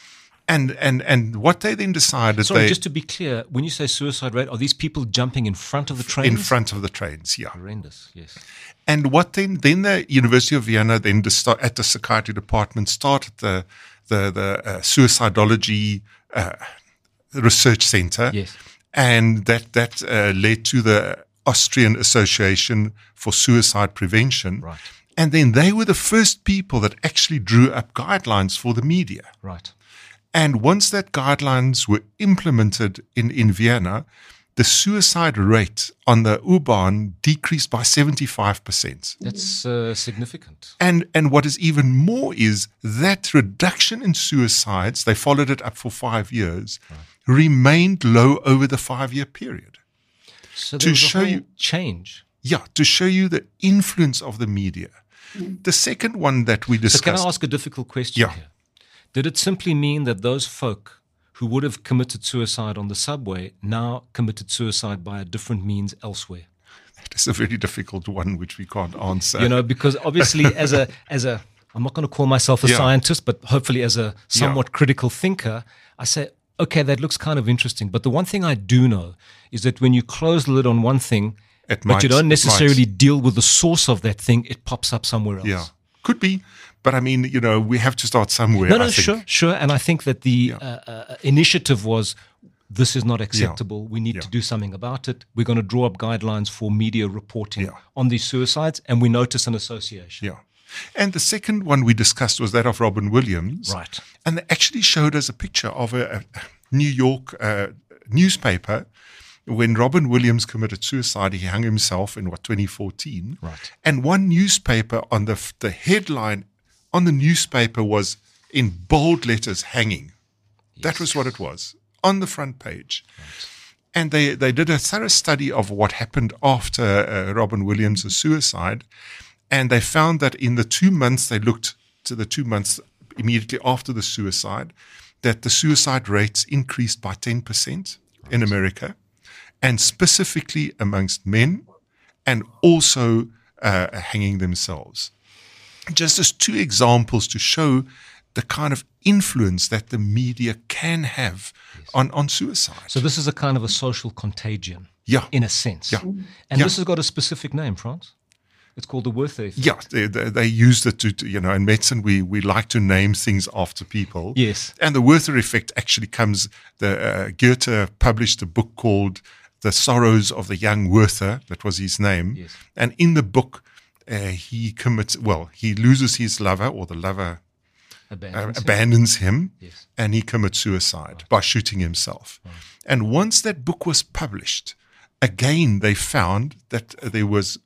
[SPEAKER 2] And and and what they then decided,
[SPEAKER 1] Sorry,
[SPEAKER 2] they,
[SPEAKER 1] just to be clear, when you say suicide rate, are these people jumping in front of the trains?
[SPEAKER 2] in front of the trains, yeah.
[SPEAKER 1] Horrendous, yes.
[SPEAKER 2] And what then? Then the University of Vienna, then the start, at the psychiatry department, started the the the uh, suicidology uh, research center,
[SPEAKER 1] Yes.
[SPEAKER 2] and that that uh, led to the Austrian Association for Suicide Prevention.
[SPEAKER 1] Right.
[SPEAKER 2] And then they were the first people that actually drew up guidelines for the media.
[SPEAKER 1] Right.
[SPEAKER 2] And once that guidelines were implemented in, in Vienna, the suicide rate on the U-Bahn decreased by seventy-five percent.
[SPEAKER 1] That's uh, significant.
[SPEAKER 2] And and what is even more is that reduction in suicides, they followed it up for five years, right. remained low over the five-year period.
[SPEAKER 1] So
[SPEAKER 2] To
[SPEAKER 1] there was a
[SPEAKER 2] show
[SPEAKER 1] whole
[SPEAKER 2] you-
[SPEAKER 1] change.
[SPEAKER 2] Yeah, to show you the influence of the media. The second one that we
[SPEAKER 1] So
[SPEAKER 2] discussed.
[SPEAKER 1] can I ask a difficult question
[SPEAKER 2] Yeah.
[SPEAKER 1] here? Did it simply mean that those folk who would have committed suicide on the subway now committed suicide by a different means elsewhere?
[SPEAKER 2] That is a very difficult one, which we can't answer.
[SPEAKER 1] You know, because obviously as a as a I'm not going to call myself a
[SPEAKER 2] Yeah.
[SPEAKER 1] scientist, but hopefully as a somewhat critical thinker, I say, okay, that looks kind of interesting. But the one thing I do know is that when you close the lid on one thing,
[SPEAKER 2] It
[SPEAKER 1] but
[SPEAKER 2] might-
[SPEAKER 1] you don't
[SPEAKER 2] it
[SPEAKER 1] necessarily
[SPEAKER 2] might.
[SPEAKER 1] deal with the source of that thing, it pops up somewhere else.
[SPEAKER 2] Yeah, could be. But I mean, you know, we have to start somewhere.
[SPEAKER 1] No, no,
[SPEAKER 2] I think.
[SPEAKER 1] sure, sure. And I think that the uh, uh, initiative was, this is not acceptable. We need
[SPEAKER 2] Yeah.
[SPEAKER 1] to do something about it. We're going to draw up guidelines for media reporting
[SPEAKER 2] Yeah.
[SPEAKER 1] on these suicides, and we notice an association.
[SPEAKER 2] Yeah. And the second one we discussed was that of Robin Williams.
[SPEAKER 1] Right.
[SPEAKER 2] And they actually showed us a picture of a, a New York uh, newspaper. When Robin Williams committed suicide, he hung himself in what, twenty fourteen.
[SPEAKER 1] Right.
[SPEAKER 2] And one newspaper on the the headline on the newspaper was in bold letters hanging. That was what it was on the front page.
[SPEAKER 1] Right.
[SPEAKER 2] And they, they did a thorough study of what happened after uh, Robin Williams' suicide. And they found that in the two months, they looked to the two months immediately after the suicide, that the suicide rates increased by ten percent right. in America, and specifically amongst men, and also uh, hanging themselves. Just as two examples to show the kind of influence that the media can have yes. on, on suicide.
[SPEAKER 1] So this is a kind of a social contagion,
[SPEAKER 2] yeah.
[SPEAKER 1] in a sense.
[SPEAKER 2] Yeah.
[SPEAKER 1] And
[SPEAKER 2] yeah.
[SPEAKER 1] this has got a specific name, Frans. It's called the Werther effect.
[SPEAKER 2] Yeah, they, they, they used it to, to, you know, in medicine, we, we like to name things after people.
[SPEAKER 1] Yes.
[SPEAKER 2] And the Werther effect actually comes, the uh, Goethe published a book called The Sorrows of the Young Werther. That was his name.
[SPEAKER 1] Yes.
[SPEAKER 2] And in the book, uh, he commits, well, he loses his lover, or the lover
[SPEAKER 1] abandons,
[SPEAKER 2] uh, abandons him, him
[SPEAKER 1] yes.
[SPEAKER 2] and he commits suicide
[SPEAKER 1] right.
[SPEAKER 2] by shooting himself.
[SPEAKER 1] Right.
[SPEAKER 2] And once that book was published, again, they found that there was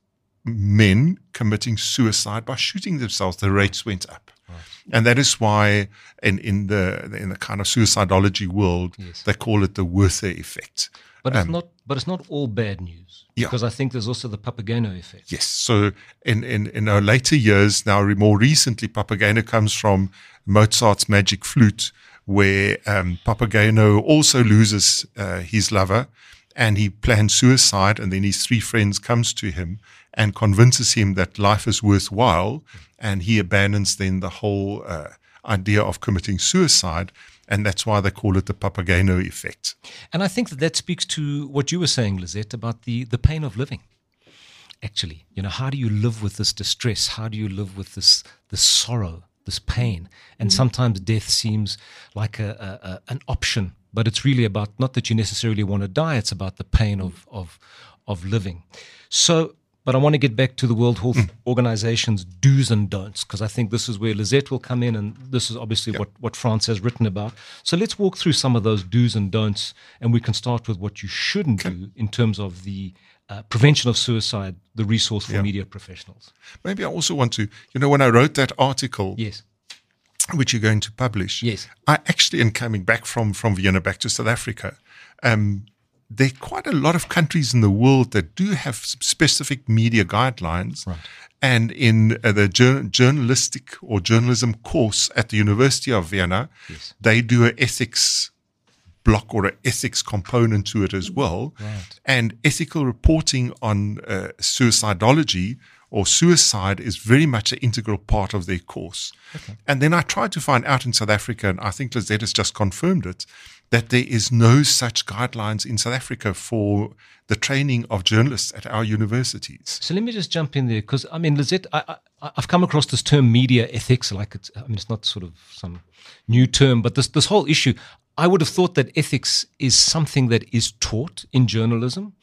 [SPEAKER 2] men committing suicide by shooting themselves. The rates went up.
[SPEAKER 1] Right.
[SPEAKER 2] And that is why in, in the in the kind of suicidology world,
[SPEAKER 1] yes.
[SPEAKER 2] they call it the Werther effect.
[SPEAKER 1] But it's
[SPEAKER 2] Um,
[SPEAKER 1] not but it's not all bad news.
[SPEAKER 2] Yeah.
[SPEAKER 1] Because I think there's also the Papageno effect.
[SPEAKER 2] Yes. So in, in, in our later years, now more recently, Papageno comes from Mozart's Magic Flute, where um, Papageno also loses uh, his lover, and he plans suicide, and then his three friends comes to him and convinces him that life is worthwhile, and he abandons then the whole uh, idea of committing suicide, and that's why they call it the Papageno effect.
[SPEAKER 1] And I think that that speaks to what you were saying, Lizette, about the, the pain of living. actually. You know, how do you live with this distress? How do you live with this this sorrow, this pain? And mm-hmm. sometimes death seems like a, a, a an option, but it's really about not that you necessarily want to die, it's about the pain of of of living. So, but I want to get back to the World Health mm. Organization's do's and don'ts, because I think this is where Lisette will come in, and this is obviously yep. what, what France has written about. So let's walk through some of those do's and don'ts, and we can start with what you shouldn't okay. do in terms of the uh, prevention of suicide, the resource for yeah. media professionals.
[SPEAKER 2] Maybe I also want to, you know, when I wrote that article,
[SPEAKER 1] yes.
[SPEAKER 2] which you're going to publish,
[SPEAKER 1] yes.
[SPEAKER 2] I actually, in coming back from, from Vienna back to South Africa, um, there are quite a lot of countries in the world that do have specific media guidelines.
[SPEAKER 1] Right.
[SPEAKER 2] And in uh, the jour- journalistic or journalism course at the University of Vienna,
[SPEAKER 1] yes.
[SPEAKER 2] they do an ethics block or an ethics component to it as well.
[SPEAKER 1] Right.
[SPEAKER 2] And ethical reporting on uh, suicidology or suicide is very much an integral part of their course.
[SPEAKER 1] Okay.
[SPEAKER 2] And then I tried to find out in South Africa, and I think Lisette has just confirmed it, that there is no such guidelines in South Africa for the training of journalists at our universities.
[SPEAKER 1] So let me just jump in there, because I mean, Lisette, I, I, I've come across this term media ethics, like it's, I mean, it's not sort of some new term, but this this whole issue, I would have thought that ethics is something that is taught in journalism,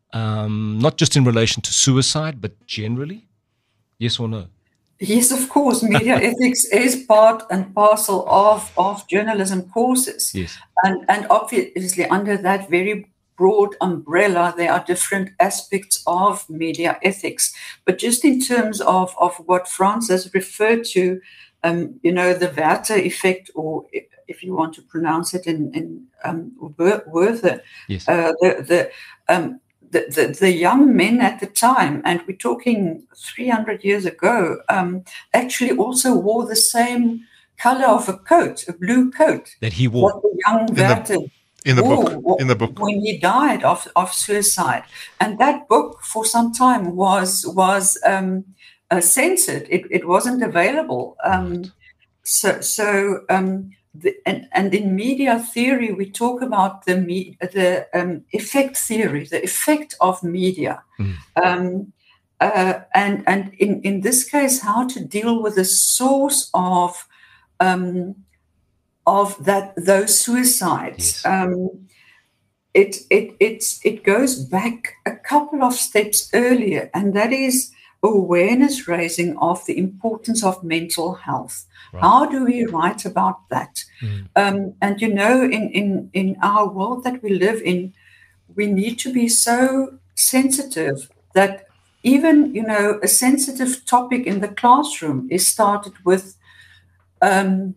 [SPEAKER 1] um, not just in relation to suicide, but generally. Yes or no?
[SPEAKER 3] Yes, of course. Media ethics is part and parcel of, of journalism courses.
[SPEAKER 1] Yes.
[SPEAKER 3] And, and obviously under that very broad umbrella, there are different aspects of media ethics. But just in terms of, of what Frans has referred to, um, you know, the Werther effect, or if you want to pronounce it in, in um, Werther,
[SPEAKER 1] yes.
[SPEAKER 3] uh, the, the um, The, the, the young men at the time, and we're talking three hundred years ago, um, actually also wore the same color of a coat, a blue coat.
[SPEAKER 1] That he wore.
[SPEAKER 3] What the young Werther
[SPEAKER 2] in the, in the
[SPEAKER 3] wore
[SPEAKER 2] book. In the book.
[SPEAKER 3] When he died of, of suicide. And that book for some time was was um, uh, censored. It, it wasn't available. Um,
[SPEAKER 1] right.
[SPEAKER 3] So, so um, The, and, and in media theory, we talk about the me, the um, effect theory, the effect of media,
[SPEAKER 1] mm.
[SPEAKER 3] um, uh, and and in, in this case, how to deal with the source of um, of that those suicides.
[SPEAKER 1] Yes.
[SPEAKER 3] Um, it it it's it goes back a couple of steps earlier, and that is awareness raising of the importance of mental health. Right. How do we write about that?
[SPEAKER 1] Mm.
[SPEAKER 3] Um, and, you know, in, in, in our world that we live in, we need to be so sensitive that even, you know, a sensitive topic in the classroom is started with um,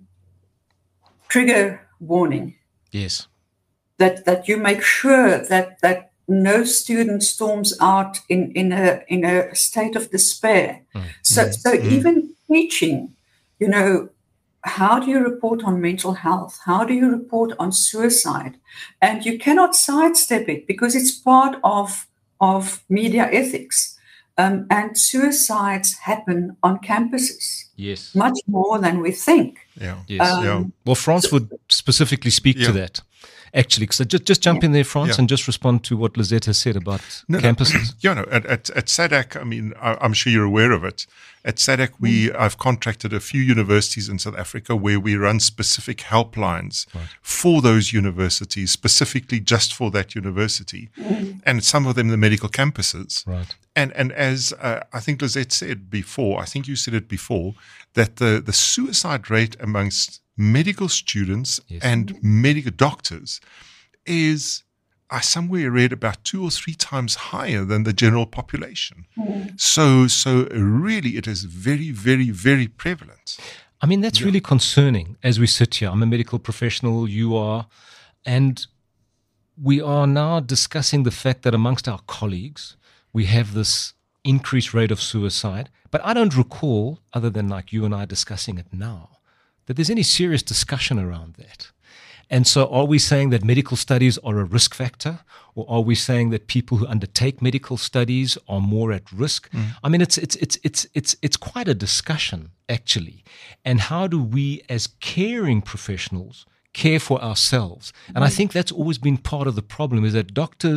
[SPEAKER 3] trigger warning.
[SPEAKER 1] Yes.
[SPEAKER 3] That that you make sure that that no student storms out in, in a in a state of despair.
[SPEAKER 1] Mm.
[SPEAKER 3] So
[SPEAKER 1] Mm.
[SPEAKER 3] so
[SPEAKER 1] Mm.
[SPEAKER 3] even teaching, you know, how do you report on mental health? How do you report on suicide? And you cannot sidestep it because it's part of, of media ethics. Um, and suicides happen on campuses.
[SPEAKER 1] Yes.
[SPEAKER 3] Much more than we think.
[SPEAKER 2] Yeah.
[SPEAKER 1] Yes.
[SPEAKER 3] Um,
[SPEAKER 2] yeah.
[SPEAKER 1] Well, Frans would specifically speak
[SPEAKER 2] yeah.
[SPEAKER 1] to that. Actually, so just just jump
[SPEAKER 3] yeah.
[SPEAKER 1] in there, Frans,
[SPEAKER 2] yeah.
[SPEAKER 1] and just respond to what Lisette has said about
[SPEAKER 2] no,
[SPEAKER 1] campuses.
[SPEAKER 2] No, yeah, no. At, at, at SADC, I mean, I, I'm sure you're aware of it. At SADC, we mm. I've contracted a few universities in South Africa where we run specific helplines
[SPEAKER 1] right.
[SPEAKER 2] for those universities, specifically just for that university, mm. and some of them the medical campuses.
[SPEAKER 1] Right.
[SPEAKER 2] And and as uh, I think Lisette said before, I think you said it before, that the the suicide rate amongst medical students
[SPEAKER 1] yes.
[SPEAKER 2] and medical doctors is, I somewhere read, about two or three times higher than the general population. Mm. So, so really it is very, very, very prevalent.
[SPEAKER 1] I mean, that's
[SPEAKER 2] yeah.
[SPEAKER 1] really concerning as we sit here. I'm a medical professional, you are, and we are now discussing the fact that amongst our colleagues, we have this increased rate of suicide. But I don't recall, other than like you and I discussing it now, that there's any serious discussion around that. And so are we saying that medical studies are a risk factor, or are we saying that people who undertake medical studies are more at risk? Mm. I mean, it's it's it's it's it's it's quite a discussion, actually. And how do we as caring professionals care for ourselves? And I think that's always been part of the problem, is that doctors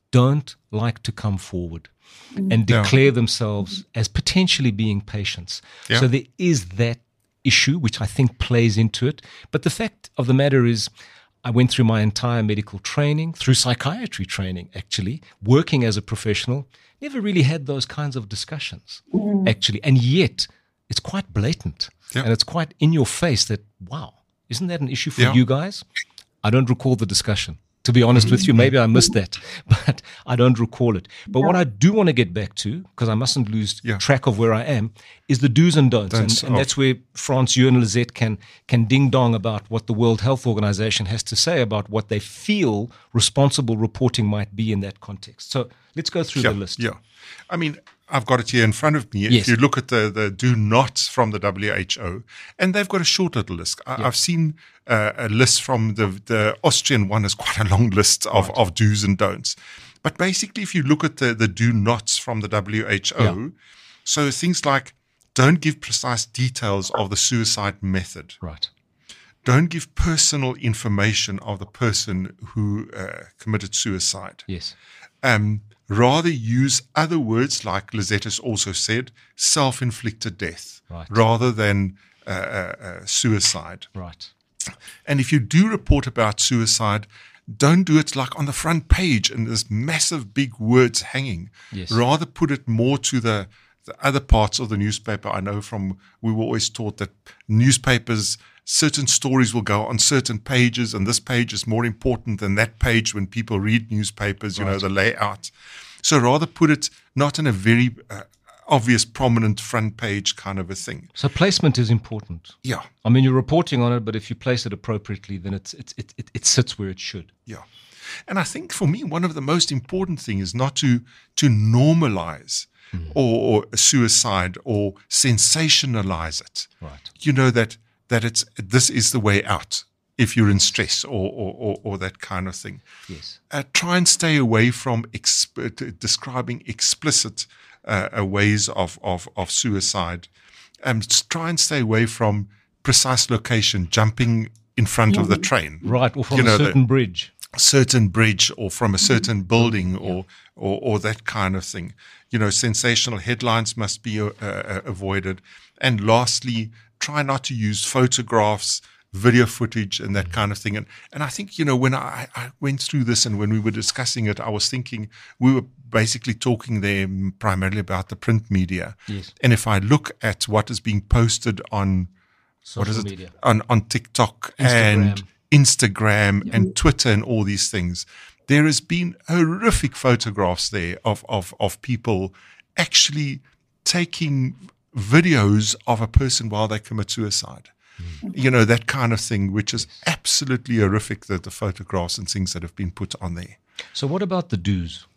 [SPEAKER 1] don't like to come forward and declare yeah. themselves as potentially being patients. Yeah. So there is that issue, which I think plays into it. But the fact of the matter is, I went through my entire medical training, through psychiatry training, actually, working as a professional, never really had those kinds of discussions, mm. actually. And yet, it's quite blatant. Yeah. And it's quite in your face that, wow, isn't that an issue for yeah. you guys? I don't recall the discussion. To be honest with you, maybe I missed that, but I don't recall it. But yeah. what I do want to get back to, because I mustn't lose yeah. track of where I am, is the do's and don'ts. And, and that's where Frans, you and Lisette can, can ding-dong about what the World Health Organization has to say about what they feel responsible reporting might be in that context. So let's go through
[SPEAKER 2] yeah,
[SPEAKER 1] the list.
[SPEAKER 2] Yeah. I mean, I've got it here in front of me. Yes. If you look at the, the do nots from the W H O, and they've got a short little list. I, yeah. I've seen uh, a list from the, the Austrian one is quite a long list of, right. of do's and don'ts. But basically, if you look at the, the do nots from the W H O, yeah. so things like don't give precise details of the suicide method.
[SPEAKER 1] Right.
[SPEAKER 2] Don't give personal information of the person who uh, committed suicide.
[SPEAKER 1] Yes.
[SPEAKER 2] Um, Rather use other words, like Lisette has also said, self-inflicted death,
[SPEAKER 1] right.
[SPEAKER 2] rather than uh, uh, uh, suicide.
[SPEAKER 1] Right.
[SPEAKER 2] And if you do report about suicide, don't do it like on the front page and there's massive big words hanging.
[SPEAKER 1] Yes.
[SPEAKER 2] Rather put it more to the, the other parts of the newspaper. I know from, we were always taught that newspapers, certain stories will go on certain pages, and this page is more important than that page when people read newspapers, you right. know, the layout. So rather put it not in a very uh, obvious, prominent front page kind of a thing.
[SPEAKER 1] So placement is important.
[SPEAKER 2] Yeah.
[SPEAKER 1] I mean, you're reporting on it, but if you place it appropriately, then it's, it's, it, it, it sits where it should.
[SPEAKER 2] Yeah. And I think for me, one of the most important things is not to, to normalize mm. or, or suicide or sensationalize it.
[SPEAKER 1] Right.
[SPEAKER 2] You know, that that it's this is the way out if you're in stress or or, or, or that kind of thing.
[SPEAKER 1] Yes.
[SPEAKER 2] Uh, try and stay away from exp- describing explicit uh, ways of, of, of suicide. Um, try and stay away from precise location, jumping in front yeah. of the train.
[SPEAKER 1] Right, or from you know, a certain the, bridge.
[SPEAKER 2] certain bridge or from a certain building or, yeah. or, or that kind of thing. You know, sensational headlines must be uh, uh, avoided. And lastly, try not to use photographs, video footage, and that kind of thing. And and I think, you know, when I, I went through this and when we were discussing it, I was thinking we were basically talking there primarily about the print media.
[SPEAKER 1] Yes.
[SPEAKER 2] And if I look at what is being posted on,
[SPEAKER 1] social
[SPEAKER 2] what is it,
[SPEAKER 1] media.
[SPEAKER 2] on, on TikTok
[SPEAKER 1] Instagram.
[SPEAKER 2] and Instagram
[SPEAKER 1] yeah.
[SPEAKER 2] and Twitter and all these things, there has been horrific photographs there of, of, of people actually taking videos of a person while they commit suicide. Mm. You know, that kind of thing, which is absolutely horrific, that the photographs and things that have been put on there.
[SPEAKER 1] So what about the do's?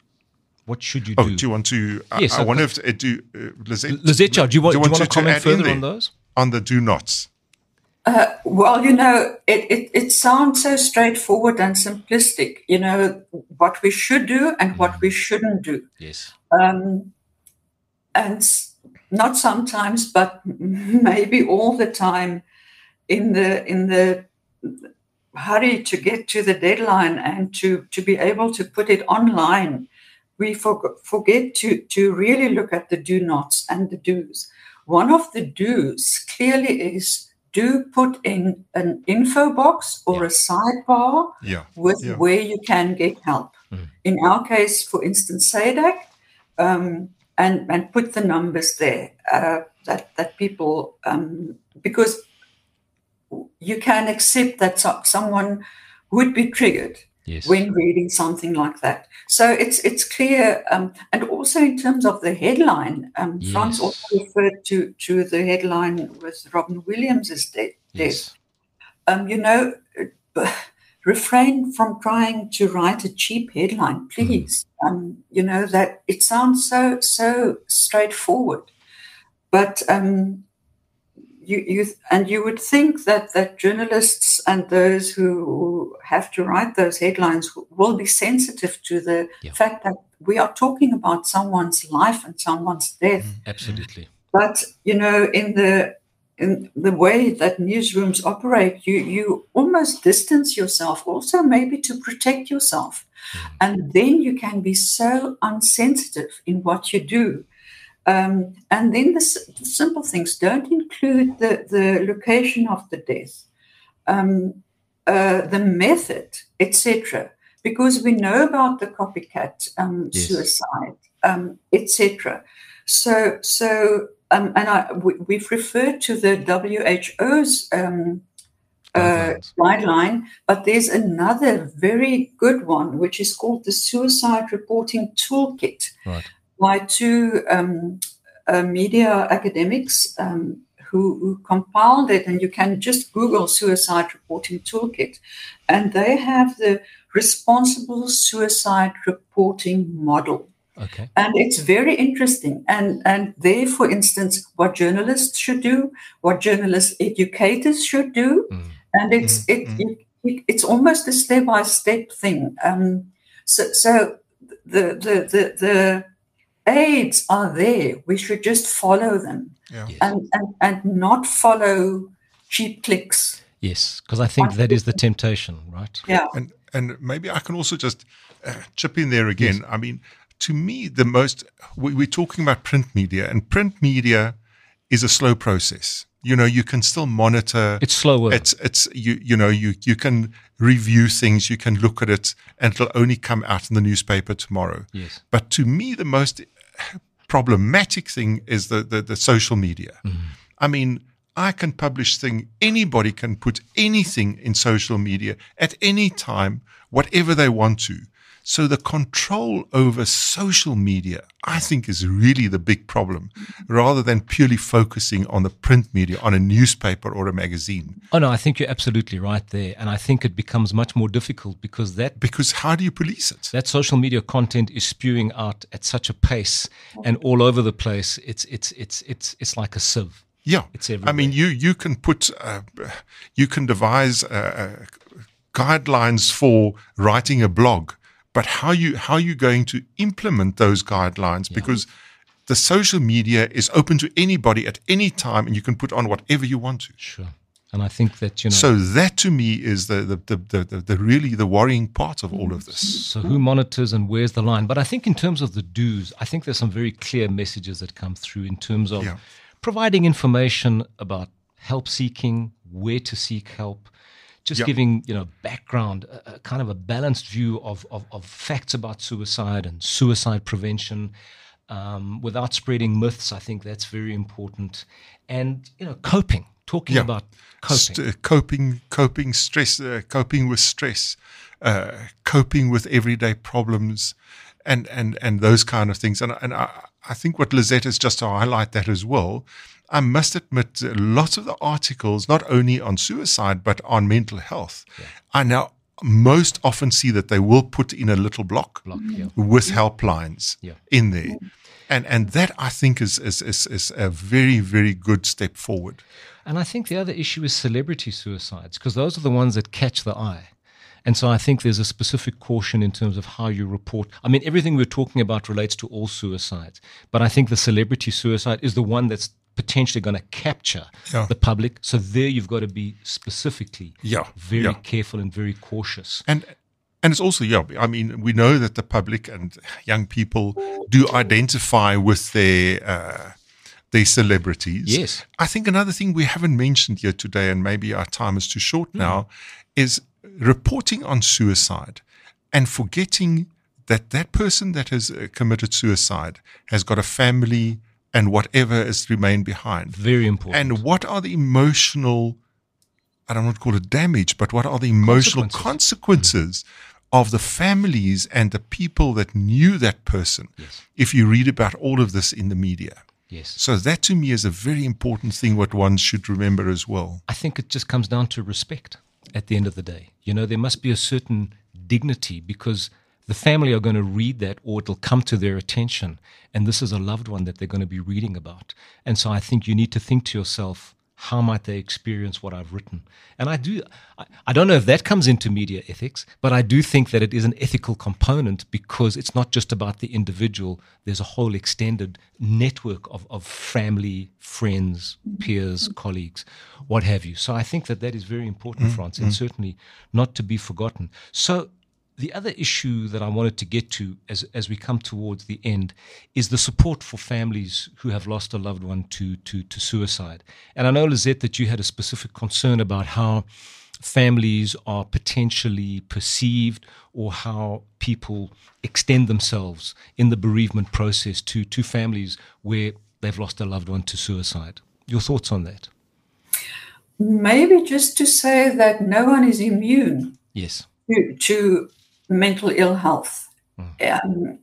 [SPEAKER 1] What should you do?
[SPEAKER 2] Oh, do you want to,
[SPEAKER 1] yes,
[SPEAKER 2] I, I wonder if, uh, do, uh, Lisette,
[SPEAKER 1] Lisette, do you want, do you want, do you want to,
[SPEAKER 2] to
[SPEAKER 1] comment further
[SPEAKER 2] in
[SPEAKER 1] on those?
[SPEAKER 2] On the do nots.
[SPEAKER 3] Uh, well, you know, it, it, it sounds so straightforward and simplistic, you know, what we should do and mm. what we shouldn't do.
[SPEAKER 1] Yes.
[SPEAKER 3] Um, and not sometimes, but maybe all the time, in the in the hurry to get to the deadline and to, to be able to put it online, we for, forget to, to really look at the do nots and the do's. One of the do's clearly is do put in an info box or
[SPEAKER 1] yeah.
[SPEAKER 3] a sidebar
[SPEAKER 2] yeah.
[SPEAKER 3] with
[SPEAKER 2] yeah.
[SPEAKER 3] where you can get help.
[SPEAKER 1] Mm.
[SPEAKER 3] In our case, for instance, S A D A C, um, and, and put the numbers there uh, that, that people, um, because you can accept that so, someone would be triggered
[SPEAKER 1] yes.
[SPEAKER 3] when reading something like that. So it's it's clear, um, and also in terms of the headline, um,
[SPEAKER 1] yes.
[SPEAKER 3] Frans also referred to, to the headline with Robin Williams' death.
[SPEAKER 1] Yes.
[SPEAKER 3] Um, you know, refrain from trying to write a cheap headline, please. Mm. Um, you know, that it sounds so so straightforward, but um, you you and you would think that that journalists and those who have to write those headlines will be sensitive to the
[SPEAKER 1] yeah.
[SPEAKER 3] fact that we are talking about someone's life and someone's death.
[SPEAKER 1] Mm, absolutely.
[SPEAKER 3] But you know, in the in the way that newsrooms operate, you, you almost distance yourself also maybe to protect yourself. Mm. And then you can be so unsensitive in what you do. Um, and then the, the simple things don't include the, the location of the death, um, uh, the method, et cetera. Because we know about the copycat um, yes. suicide, um, et cetera. So, so um, and I, we, we've referred to the W H O's um, uh, guideline, but there's another very good one, which is called the Suicide Reporting Toolkit,
[SPEAKER 1] right.
[SPEAKER 3] by two um, uh, media academics um, who, who compiled it, and you can just Google Suicide Reporting Toolkit, and they have the Responsible Suicide Reporting Model.
[SPEAKER 1] Okay.
[SPEAKER 3] And it's very interesting. And, and there, for instance, what journalists should do, what journalist educators should do. Mm. And it's mm. It, mm. It, it's almost a step-by-step thing. Um, so so the, the, the, the aids are there. We should just follow them
[SPEAKER 2] yeah. yes.
[SPEAKER 3] and, and, and not follow cheap clicks.
[SPEAKER 1] Yes, because I think that is the temptation, right?
[SPEAKER 3] Yeah.
[SPEAKER 2] And, and maybe I can also just uh, chip in there again. Yes. I mean, to me, the most, we, we're talking about print media, and print media is a slow process. You know, you can still monitor.
[SPEAKER 1] It's slower.
[SPEAKER 2] It's, it's you, you know, you, you can review things, you can look at it, and it'll only come out in the newspaper tomorrow.
[SPEAKER 1] Yes.
[SPEAKER 2] But to me, the most problematic thing is the, the, the social media.
[SPEAKER 1] Mm.
[SPEAKER 2] I mean, I can publish thing. Anybody can put anything in social media at any time, whatever they want to. So the control over social media, I think, is really the big problem, rather than purely focusing on the print media, on a newspaper or a magazine.
[SPEAKER 1] Oh, no, I think you're absolutely right there. And I think it becomes much more difficult because that...
[SPEAKER 2] Because how do you police it?
[SPEAKER 1] That social media content is spewing out at such a pace and all over the place. It's, it's, it's, it's, it's like a sieve.
[SPEAKER 2] Yeah.
[SPEAKER 1] It's everywhere.
[SPEAKER 2] I mean, you, you can put, uh, you can devise uh, guidelines for writing a blog. But how you how are you going to implement those guidelines?
[SPEAKER 1] Yeah.
[SPEAKER 2] Because the social media is open to anybody at any time, and you can put on whatever you want to.
[SPEAKER 1] Sure. And I think that, you know.
[SPEAKER 2] So that to me is the the the the, the, the really the worrying part of all of this.
[SPEAKER 1] So who monitors and where's the line? But I think in terms of the do's, I think there's some very clear messages that come through in terms of
[SPEAKER 2] yeah.
[SPEAKER 1] providing information about help seeking, where to seek help. Just yep. giving, you know, background, a, a kind of a balanced view of, of, of facts about suicide and suicide prevention, um, without spreading myths. I think that's very important. And, you know, coping, talking
[SPEAKER 2] yeah.
[SPEAKER 1] about coping.
[SPEAKER 2] St- coping, coping, stress, uh, coping with stress, uh, coping with everyday problems, and, and, and those kind of things. And, and I, I think what Lizette is just to highlight that as well. I must admit, lots of the articles, not only on suicide, but on mental health, yeah. I now most often see that they will put in a little block,
[SPEAKER 1] block yeah.
[SPEAKER 2] with helplines
[SPEAKER 1] yeah.
[SPEAKER 2] in there. And and that, I think, is, is, is, is a very, very good step forward.
[SPEAKER 1] And I think the other issue is celebrity suicides, because those are the ones that catch the eye. And so I think there's a specific caution in terms of how you report. I mean, everything we're talking about relates to all suicides, but I think the celebrity suicide is the one that's potentially going to capture
[SPEAKER 2] yeah.
[SPEAKER 1] the public. So there you've got to be specifically
[SPEAKER 2] yeah.
[SPEAKER 1] very
[SPEAKER 2] yeah.
[SPEAKER 1] careful and very cautious.
[SPEAKER 2] And and it's also, yeah, I mean, we know that the public and young people do identify with their uh, their celebrities.
[SPEAKER 1] Yes.
[SPEAKER 2] I think another thing we haven't mentioned here today, and maybe our time is too short mm. now, is reporting on suicide and forgetting that that person that has committed suicide has got a family and whatever is remained behind.
[SPEAKER 1] Very important.
[SPEAKER 2] And what are the emotional, I don't want to call it damage, but what are the emotional consequences, consequences mm. of the families and the people that knew that person,
[SPEAKER 1] yes.
[SPEAKER 2] if you read about all of this in the media?
[SPEAKER 1] Yes.
[SPEAKER 2] So that to me is a very important thing what one should remember as well.
[SPEAKER 1] I think it just comes down to respect at the end of the day. You know, there must be a certain dignity, because the family are going to read that, or it'll come to their attention. And this is a loved one that they're going to be reading about. And so I think you need to think to yourself, how might they experience what I've written? And I do, I, I don't know if that comes into media ethics, but I do think that it is an ethical component because it's not just about the individual. There's a whole extended network of, of family, friends, peers, colleagues, what have you. So I think that that is very important, mm-hmm. Frans, and certainly not to be forgotten. So the other issue that I wanted to get to as as we come towards the end is the support for families who have lost a loved one to to, to suicide. And I know, Lizette, that you had a specific concern about how families are potentially perceived or how people extend themselves in the bereavement process to, to families where they've lost a loved one to suicide. Your thoughts on that?
[SPEAKER 3] Maybe just to say that no one is immune
[SPEAKER 1] yes.
[SPEAKER 3] to, to mental ill health. Mm. Um,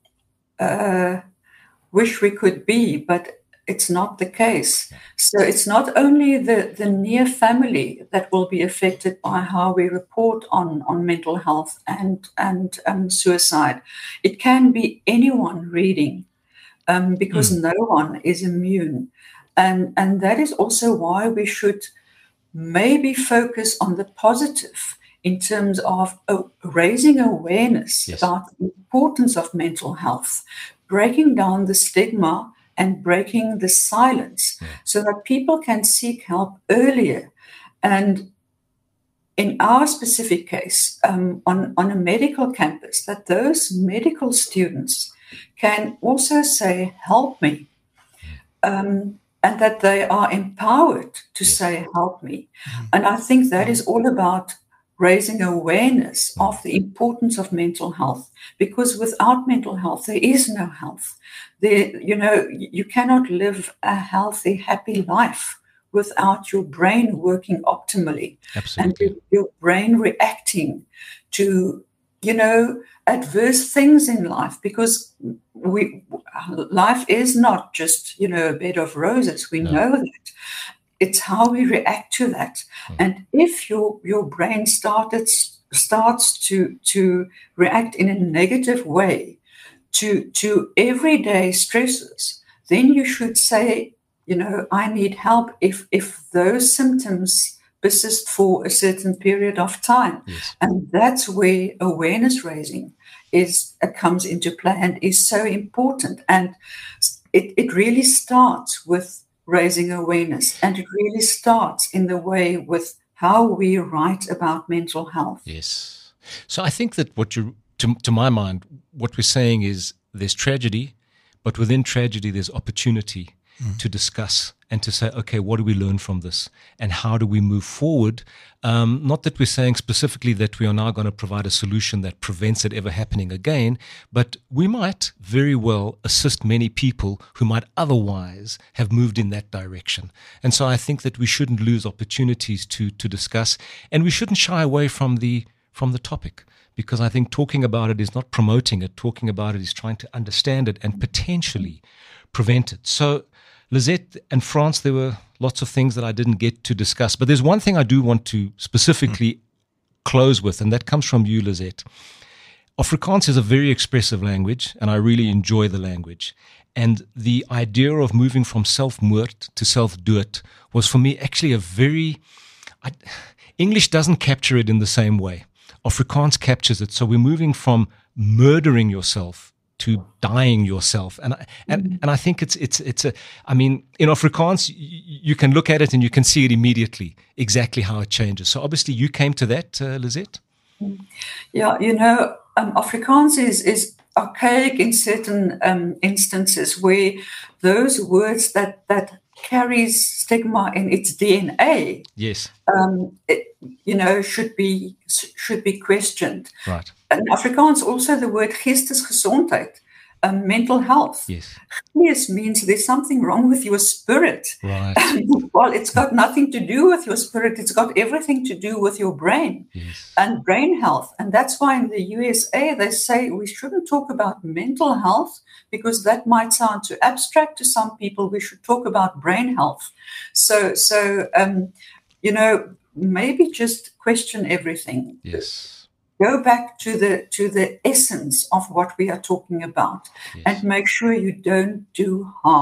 [SPEAKER 3] uh, wish we could be, but it's not the case. Yeah. So it's not only the, the near family that will be affected by how we report on, on mental health and, and um, suicide. It can be anyone reading um, because mm. no one is immune. And, and that is also why we should maybe focus on the positive in terms of uh, raising awareness yes. about the importance of mental health, breaking down the stigma and breaking the silence yeah. so that people can seek help earlier. And in our specific case, um, on, on a medical campus, that those medical students can also say, help me. Um, and that they are empowered to yes. say, help me. Mm-hmm. And I think that is all about raising awareness of the importance of mental health, because without mental health, there is no health. There, you know, you cannot live a healthy, happy life without your brain working optimally.
[SPEAKER 1] Absolutely.
[SPEAKER 3] And your brain reacting to, you know, adverse things in life, because we life is not just, you know, a bed of roses. We no. know that. It's how we react to that. Mm. And if your your brain started starts to to react in a negative way to to everyday stresses, then you should say, you know, I need help if if those symptoms persist for a certain period of time.
[SPEAKER 1] Yes.
[SPEAKER 3] And that's where awareness raising is uh, comes into play and is so important. And it, it really starts with raising awareness, and it really starts in the way with how we write about mental health.
[SPEAKER 1] Yes. So I think that what you, to, to my mind, what we're saying is there's tragedy, but within tragedy there's opportunity mm. to discuss and to say, okay, what do we learn from this, and how do we move forward? Um, not that we're saying specifically that we are now going to provide a solution that prevents it ever happening again, but we might very well assist many people who might otherwise have moved in that direction. And so I think that we shouldn't lose opportunities to to discuss, and we shouldn't shy away from the from the topic, because I think talking about it is not promoting it. Talking about it is trying to understand it and potentially prevent it. So Lizette and Frans, there were lots of things that I didn't get to discuss, but there's one thing I do want to specifically mm. close with, and that comes from you, Lizette. Afrikaans is a very expressive language, and I really enjoy the language. And the idea of moving from self-moord to self-dood was for me actually a very... I, English doesn't capture it in the same way. Afrikaans captures it. So we're moving from murdering yourself to dying yourself, and I, and mm-hmm. and I think it's it's it's a. I mean, in Afrikaans, you, you can look at it and you can see it immediately exactly how it changes. So obviously, you came to that, uh, Lizette.
[SPEAKER 3] Yeah, you know, um, Afrikaans is is archaic in certain um, instances where those words that that carries stigma in its D N A.
[SPEAKER 1] Yes.
[SPEAKER 3] Um, it, you know, should be should be questioned.
[SPEAKER 1] Right.
[SPEAKER 3] In Afrikaans, also the word geestesgesondheid, um, mental health.
[SPEAKER 1] Yes.
[SPEAKER 3] Gees means there's something wrong with your spirit.
[SPEAKER 1] Right.
[SPEAKER 3] Well, it's got nothing to do with your spirit. It's got everything to do with your brain
[SPEAKER 1] yes.
[SPEAKER 3] and brain health. And that's why in the U S A, they say we shouldn't talk about mental health because that might sound too abstract to some people. We should talk about brain health. So, so um, you know, maybe just question everything.
[SPEAKER 1] Yes.
[SPEAKER 3] Go back to the to the essence of what we are talking about,
[SPEAKER 1] yes.
[SPEAKER 3] and make sure you don't do harm.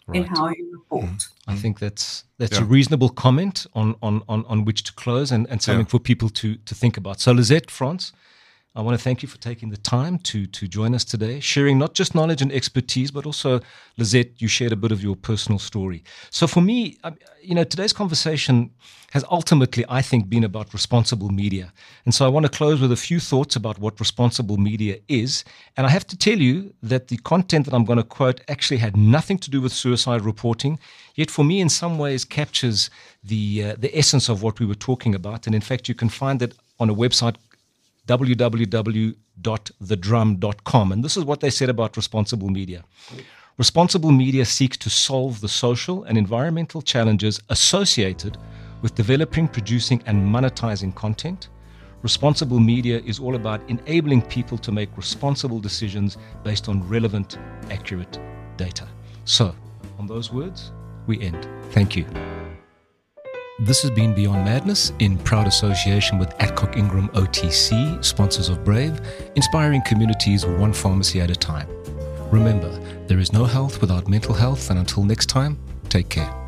[SPEAKER 3] in
[SPEAKER 1] Right.
[SPEAKER 3] how you report.
[SPEAKER 1] I think that's that's
[SPEAKER 2] Yeah.
[SPEAKER 1] a reasonable comment on, on, on, on which to close and, and something
[SPEAKER 2] Yeah.
[SPEAKER 1] for people to, to think about. So Lisette, Frans, I want to thank you for taking the time to to join us today, sharing not just knowledge and expertise, but also, Lisette, you shared a bit of your personal story. So for me, um, you know, today's conversation has ultimately, I think, been about responsible media. And so I want to close with a few thoughts about what responsible media is. And I have to tell you that the content that I'm going to quote actually had nothing to do with suicide reporting, yet for me in some ways captures the uh, the essence of what we were talking about. And in fact, you can find it on a website, w w w dot the drum dot com. And this is what they said about responsible media. Responsible media seeks to solve the social and environmental challenges associated with developing, producing, and monetizing content. Responsible media is all about enabling people to make responsible decisions based on relevant, accurate data. So, on those words, we end. Thank you. This has been Beyond Madness in proud association with Adcock Ingram O T C, sponsors of Brave, inspiring communities one pharmacy at a time. Remember, there is no health without mental health, and until next time, take care.